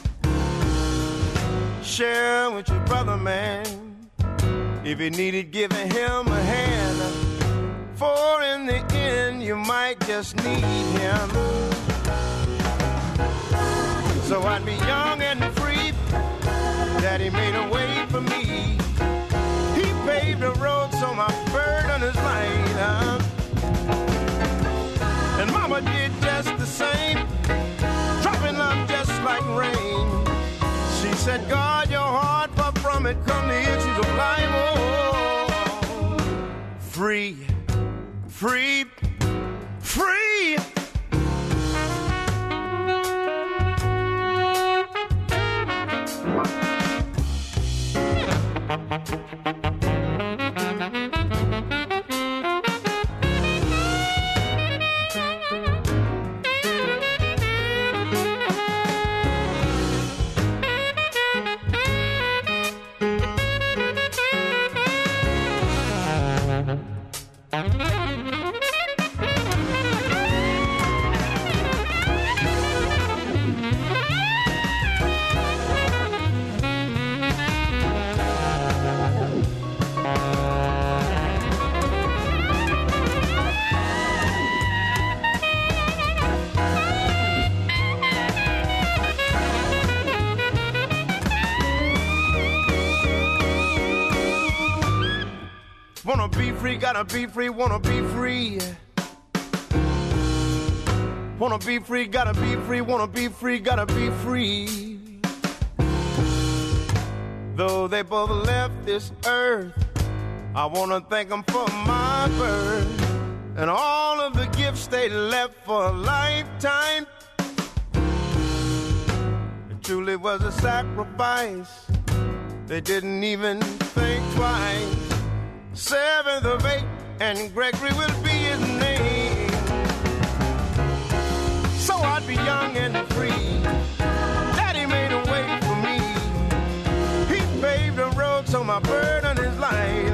share with your brother, man, if you need it, give him a hand, for in the end you might just need him. So I'd be young and free, Daddy made a way for me, paved the road so my burden is light, and Mama did just the same, dropping love just like rain. She said, guard your heart, for from it come the issues of life. Oh, free, free, free. Wanna be free, gotta be free, wanna be free. Wanna be free, gotta be free, wanna be free, gotta be free. Though they both left this earth, I wanna thank them for my birth and all of the gifts they left for a lifetime. It truly was a sacrifice. They didn't even think twice. 7th of 8, and Gregory will be his name. So I'd be young and free. Daddy made a way for me. He paved the road so my burden is light.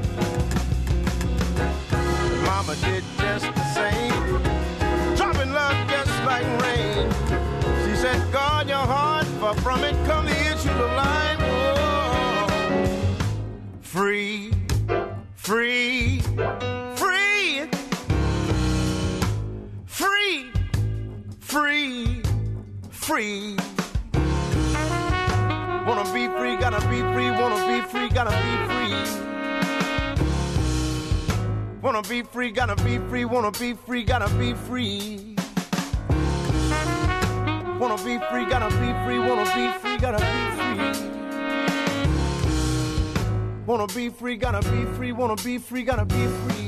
Mama did just the same, dropping love just like rain. She said, guard your heart, for from it come the issues of life. Oh, free. Free, free, free, free, free. Wanna be free, gotta be free, wanna be free, gotta be free. Wanna be free, gotta be free, wanna be free, gotta be free. Wanna be free, gotta be free, wanna be free, gotta be free. Wanna be free, gotta be free, wanna be free, gotta be free.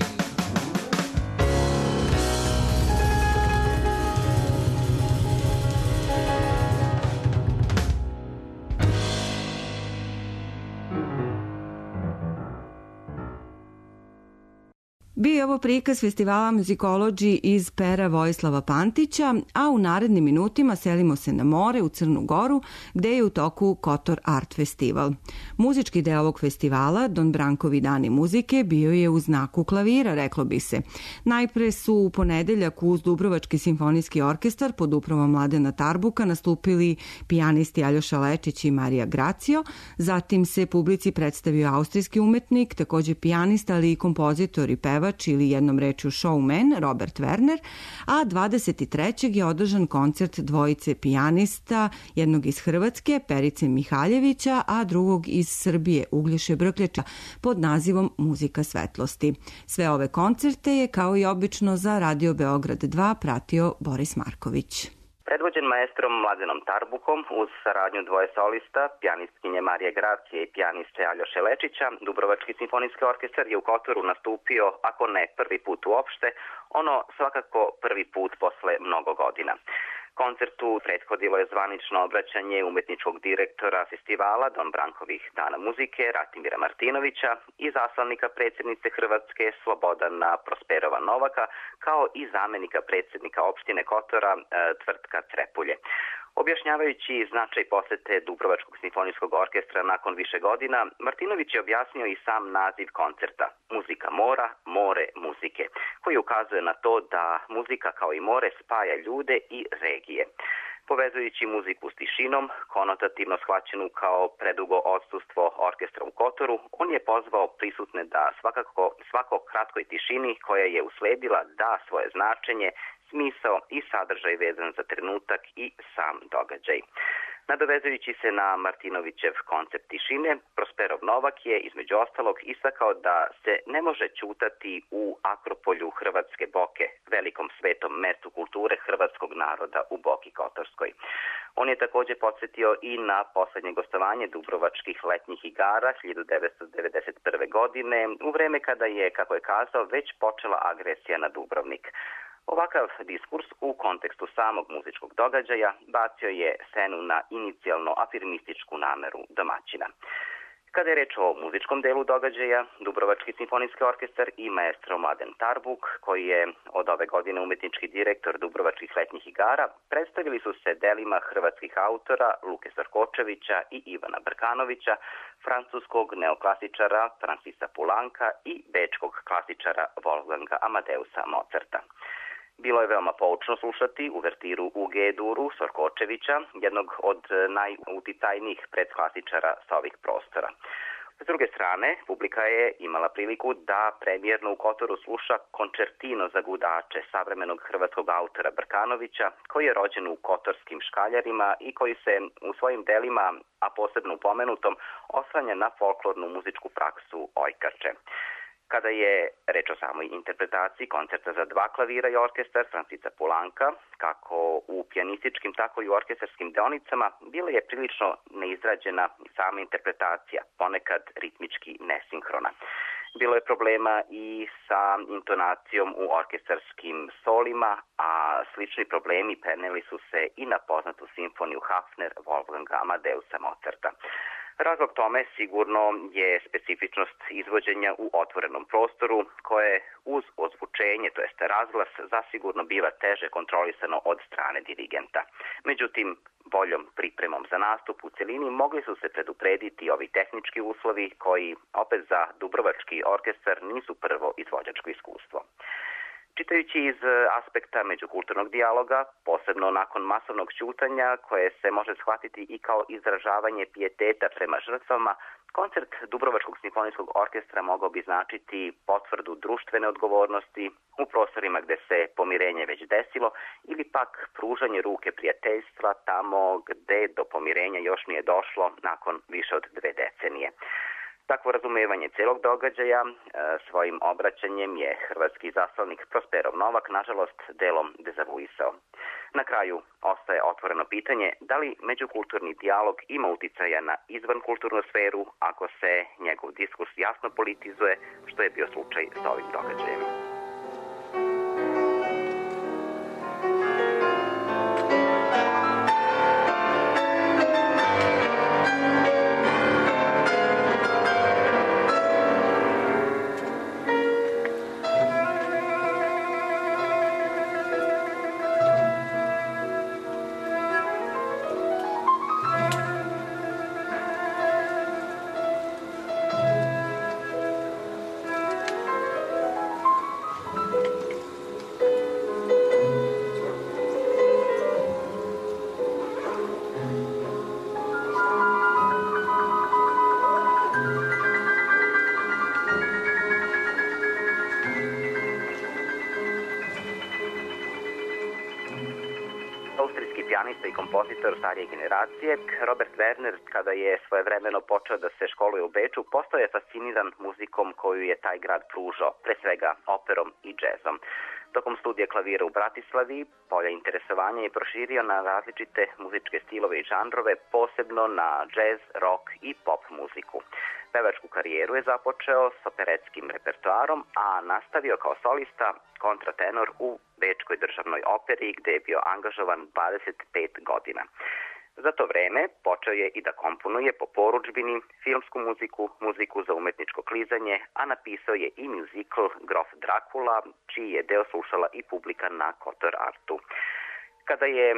Bio je ovo prikaz festivala Musicology iz pera Vojislava Pantića, a u narednim minutima selimo se na more u Crnu Goru, gde je u toku Kotor Art Festival. Muzički deo ovog festivala, Don Brankovi dani muzike, bio je u znaku klavira, reklo bi se. Najpre su u ponedeljak uz Dubrovački simfonijski orkestar pod upravom Mladena Tarbuka nastupili pijanisti Aljoša Lečić i Marija Gracio, zatim se publici predstavio austrijski umetnik, takođe pijanista, ali i kompozitor i pevač pevač ili jednom rečju showman Robert Werner, a 23. je održan koncert dvojice pijanista, jednog iz Hrvatske, Perice Mihaljevića, a drugog iz Srbije, Uglješe Brkljača, pod nazivom Muzika svetlosti. Sve ove koncerte je, kao i obično, za Radio Beograd 2 pratio Boris Marković. Predvođen maestrom Mladenom Tarbukom uz saradnju dvoje solista, pijanistkinje Marije Gracije i pijaniste Aljoše Lečića, Dubrovački simfonijski orkestar je u Kotoru nastupio, ako ne prvi put uopšte, ono svakako prvi put posle mnogo godina. Koncertu prethodilo je zvanično obraćanje umetničkog direktora festivala Don Brankovih dana muzike Ratimira Martinovića i zaslanika predsjednice Hrvatske Slobodana Prosperova Novaka, kao i zamenika predsjednika opštine Kotora Tvrtka Trepulje. Objašnjavajući značaj posete Dubrovačkog simfonijskog orkestra nakon više godina, Martinović je objasnio i sam naziv koncerta Muzika mora, more muzike, koji ukazuje na to da muzika kao i more spaja ljude i regije. Povezujući muziku s tišinom, konotativno shvaćenu kao predugo odsustvo orkestra u Kotoru, on je pozvao prisutne da svako kratkoj tišini koja je usledila da svoje značenje, smisao i sadržaj vezan za trenutak i sam događaj. Nadovezujući se na Martinovićev koncept tišine, Prosperov Novak je između ostalog istakao da se ne može ćutati u Akropolju Hrvatske Boke, velikom svetom mestu kulture hrvatskog naroda u Boki Kotorskoj. On je također podsjetio i na poslednje gostovanje Dubrovačkih letnjih igara 1991. godine, u vreme kada je, kako je kazao, već počela agresija na Dubrovnik. Ovakav diskurs u kontekstu samog muzičkog događaja bacio je senu na inicijalno afirmističku nameru domaćina. Kada je reč o muzičkom delu događaja, Dubrovački simfonijski orkestar i maestro Mladen Tarbuk, koji je od ove godine umetnički direktor Dubrovačkih letnjih igara, predstavili su se delima hrvatskih autora Luke Sorkočevića i Ivana Brkanovića, francuskog neoklasičara Francisa Poulenca i bečkog klasičara Wolfganga Amadeusa Mozarta. Bilo je veoma poučno slušati uvertiru u G-duru Sorkočevića, jednog od najuticajnijih predklasičara sa ovih prostora. S druge strane, publika je imala priliku da premijerno u Kotoru sluša koncertino za gudače savremenog hrvatskog autora Brkanovića, koji je rođen u kotorskim Škaljarima i koji se u svojim delima, a posebno u pomenutom, oslanja na folklornu muzičku praksu ojkače. Kada je reč o samoj interpretaciji koncerta za dva klavira i orkestar Francisa Poulenca, kako u pijanističkim, tako i u orkestarskim deonicama, bila je prilično neizrađena sama interpretacija, ponekad ritmički nesinhrona. Bilo je problema i sa intonacijom u orkestarskim solima, a slični problemi preneli su se i na poznatu simfoniju Hafner Wolfganga Amadeusa Mozarta. Razlog tome sigurno je specifičnost izvođenja u otvorenom prostoru, koje uz ozvučenje, to jest razglas, zasigurno biva teže kontrolisano od strane dirigenta. Međutim, boljom pripremom za nastup u celini mogli su se preduprediti ovi tehnički uslovi koji, opet za Dubrovački orkestar, nisu prvo izvođačko iskustvo. Čitajući iz aspekta međukulturnog dijaloga, posebno nakon masovnog ćutanja, koje se može shvatiti i kao izražavanje pijeteta prema žrtvama, koncert Dubrovačkog simfonijskog orkestra mogao bi značiti potvrdu društvene odgovornosti u prostorima gde se pomirenje već desilo ili pak pružanje ruke prijateljstva tamo gde do pomirenja još nije došlo nakon više od 2 decenije. Takvo razumevanje celog događaja svojim obraćanjem je hrvatski zaslanik Prosperov Novak nažalost delom dezavuisao. Na kraju ostaje otvoreno pitanje da li međukulturni dijalog ima uticaja na izvankulturnu sferu ako se njegov diskurs jasno politizuje, što je bio slučaj sa ovim događajem. austrijski pijanista i kompozitor starije generacije. Robert Werner, kada je svojevremeno počeo da se školuje u Beču, postao je fasciniran muzikom koju je taj grad pružao, pre svega operom i džezom. Tokom studija klavira u Bratislavi, polja interesovanja je proširio na različite muzičke stilove i žanrove, posebno na džez, rock i pop muziku. Pevačku karijeru je započeo s operetskim repertoarom, a nastavio kao solista kontratenor u Bečkoj državnoj operi, gde je bio angažovan 25 godina. Za to vreme počeo je i da komponuje po porudžbini filmsku muziku, muziku za umetničko klizanje, a napisao je i muzikl Grof Drakula, čiji je deo slušala i publika na Kotor Artu. Kada je,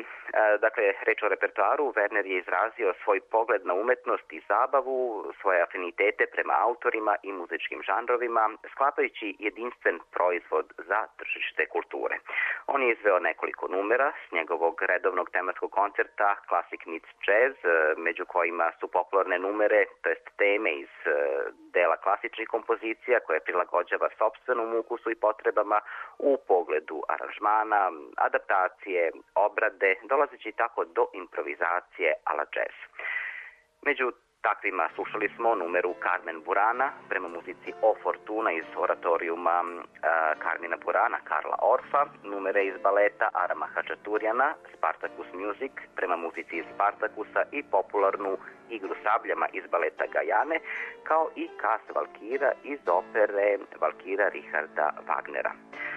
reč o repertoaru, Werner je izrazio svoj pogled na umetnost i zabavu, svoje afinitete prema autorima i muzičkim žanrovima, sklapajući jedinstven proizvod za tržište kulture. On je izveo nekoliko numera s njegovog redovnog tematskog koncerta Classic Meets Jazz, među kojima su popularne numere, to jest teme iz dela klasičnih kompozicija koje prilagođava sopstvenom ukusu i potrebama u pogledu aranžmana, adaptacije, obrade, dolazeći tako do improvizacije a la jazz. Među takvima slušali smo numeru Carmen Burana prema muzici O Fortuna iz oratorijuma Carmina Burana, Karla Orfa, numere iz baleta Arama Hačaturjana, Spartacus Music prema muzici iz Spartacusa i popularnu Igru sabljama iz baleta Gajane, kao i Kas Valkira iz opere Valkira Richarda Wagnera.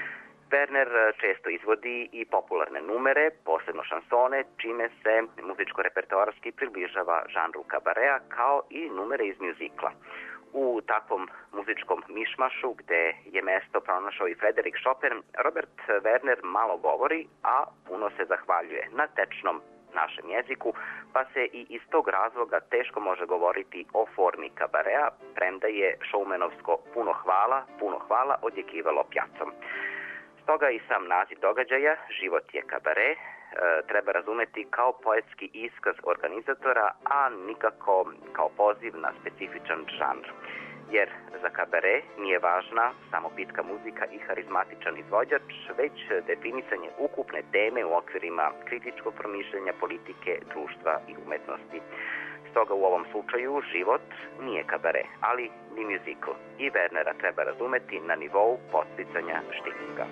Werner često izvodi i popularne numere, posebno šansone, čime se muzičko-repertoarski približava žanru kabarea, kao i numere iz mjuzikla. U takvom muzičkom mišmašu, gde je mesto pronašao i Frederik Chopin, Robert Werner malo govori, a puno se zahvaljuje na tečnom našem jeziku, pa se i iz tog razloga teško može govoriti o formi kabarea, premda je šoumenovsko puno hvala odjekivalo pjacom. Stoga i sam naziv događaja, Život je kabare, treba razumeti kao poetski iskaz organizatora, a nikako kao poziv na specifičan žanr. Jer za kabare nije važna samo pitka muzika i harizmatičan izvođač, već definisanje ukupne teme u okvirima kritičkog promišljanja politike, društva i umetnosti. Stoga u ovom slučaju život nije kabare, ali ni muzikl. I Wernera treba razumeti na nivou podsticanja štilinga.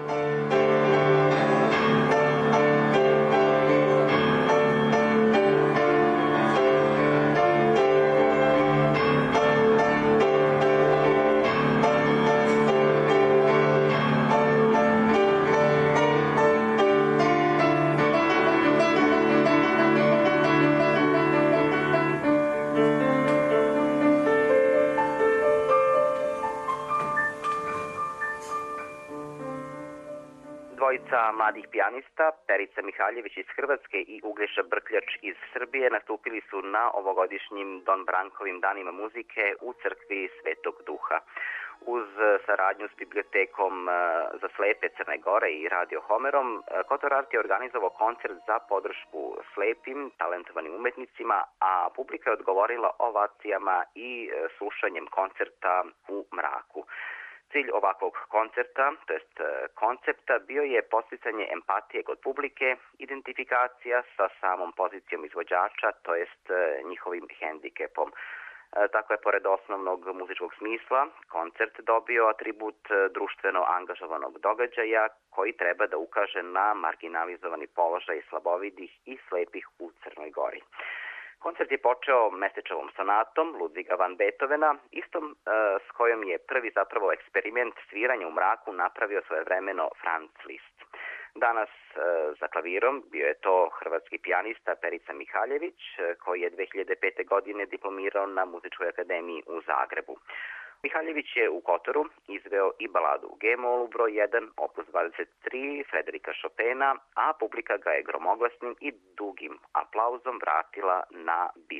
Dvojica mladih pijanista, Perica Mihaljević iz Hrvatske i Uglješa Brkljač iz Srbije, nastupili su na ovogodišnjim Don Brankovim danima muzike u crkvi Svetog Duha. Uz saradnju s bibliotekom za slepe Crne Gore i Radio Homerom, Kotor Art je organizovao koncert za podršku slepim, talentovanim umetnicima, a publika je odgovorila ovacijama i slušanjem koncerta u mraku. Cilj ovakvog koncerta, to jest koncepta, bio je posticanje empatije kod publike, identifikacija sa samom pozicijom izvođača, to jest njihovim hendikepom. Tako je, pored osnovnog muzičkog smisla, koncert dobio atribut društveno angažovanog događaja koji treba da ukaže na marginalizovani položaj slabovidih i slepih u Crnoj Gori. Koncert je počeo Mesečevom sonatom Ludviga van Beethovena, istom s kojom je prvi zapravo eksperiment sviranja u mraku napravio svojevremeno Franz Liszt. Danas za klavirom bio je to hrvatski pijanista Perica Mihaljević, koji je 2005. godine diplomirao na Muzičkoj akademiji u Zagrebu. Mihaljević je u Kotoru izveo i baladu u G-molu broj 1, opus 23 Frederika Chopina, a publika ga je gromoglasnim i dugim aplauzom vratila na bis.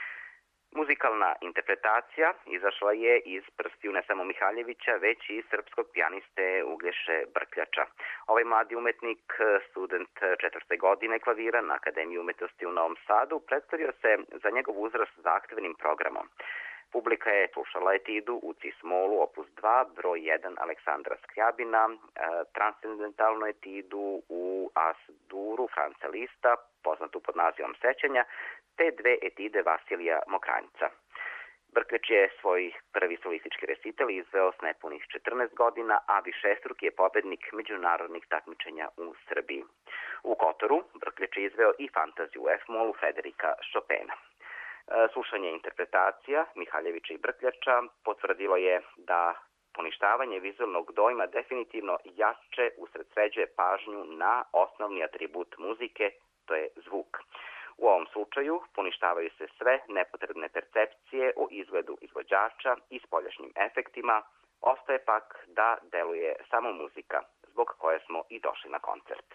Muzikalna interpretacija izašla je iz prstiju ne samo Mihaljevića, već i srpskog pijaniste Uglješe Brkljača. Ovaj mladi umetnik, student 4. godine klavira na Akademiji umetnosti u Novom Sadu, predstavio se za njegov uzrast zahtevnim programom. Publika je slušala etidu u cis-molu opus 2, broj 1 Aleksandra Skrijabina, transcendentalnu etidu u as-duru Franca Lista, poznatu pod nazivom Sećanja, te dve etide Vasilija Mokranjca. Brkljač je svoj prvi solistički recital izveo s nepunih 14 godina, a višestruki je pobednik međunarodnih takmičenja u Srbiji. U Kotoru Brkljač je izveo i fantaziju u F-molu Frederika Chopina. Slušanje interpretacija Mihaljevića i Brkljača potvrdilo je da poništavanje vizualnog dojma definitivno jače usredsređuje pažnju na osnovni atribut muzike, to je zvuk. U ovom slučaju poništavaju se sve nepotrebne percepcije o izgledu izvođača i spoljašnjim efektima, ostaje pak da deluje samo muzika, zbog koje smo i došli na koncert.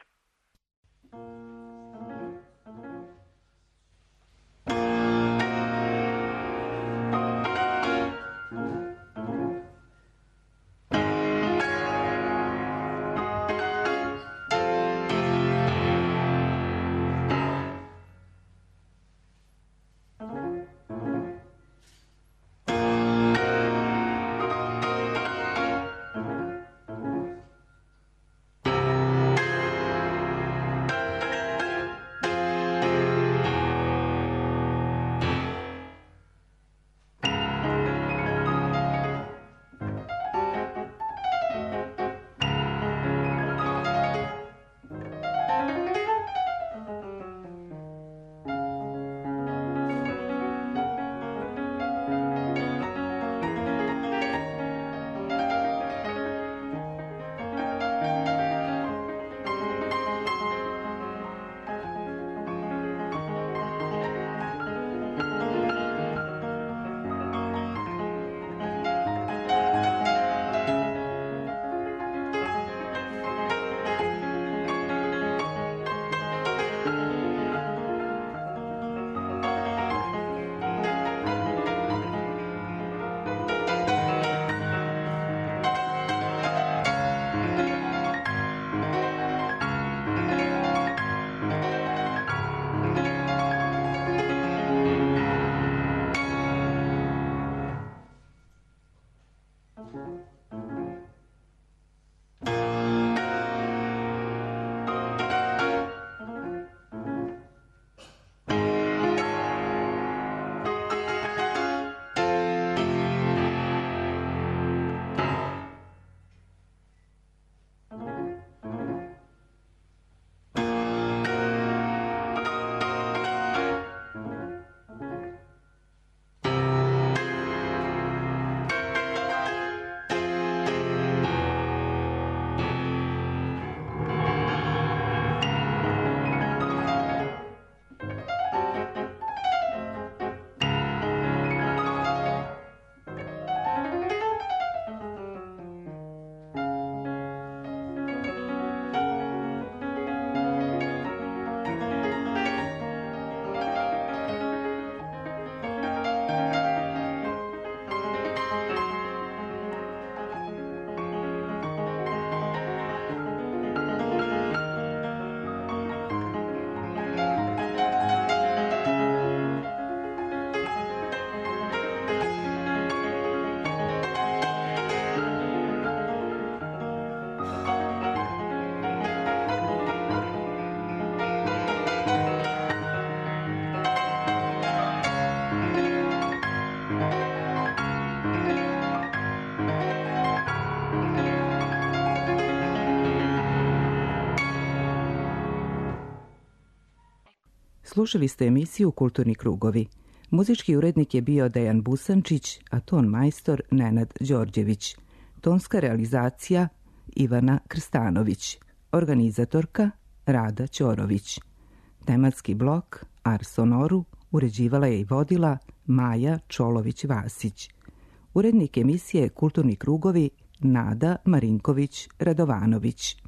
Slušali ste emisiju Kulturni krugovi. Muzički urednik je bio Dejan Busančić, a ton majstor Nenad Đorđević. Tonska realizacija Ivana Krstanović. Organizatorka Rada Ćorović. Tematski blok Ars Sonoru uređivala je i vodila Maja Čolović-Vasić. Urednik emisije Kulturni krugovi Nada Marinković-Radovanović.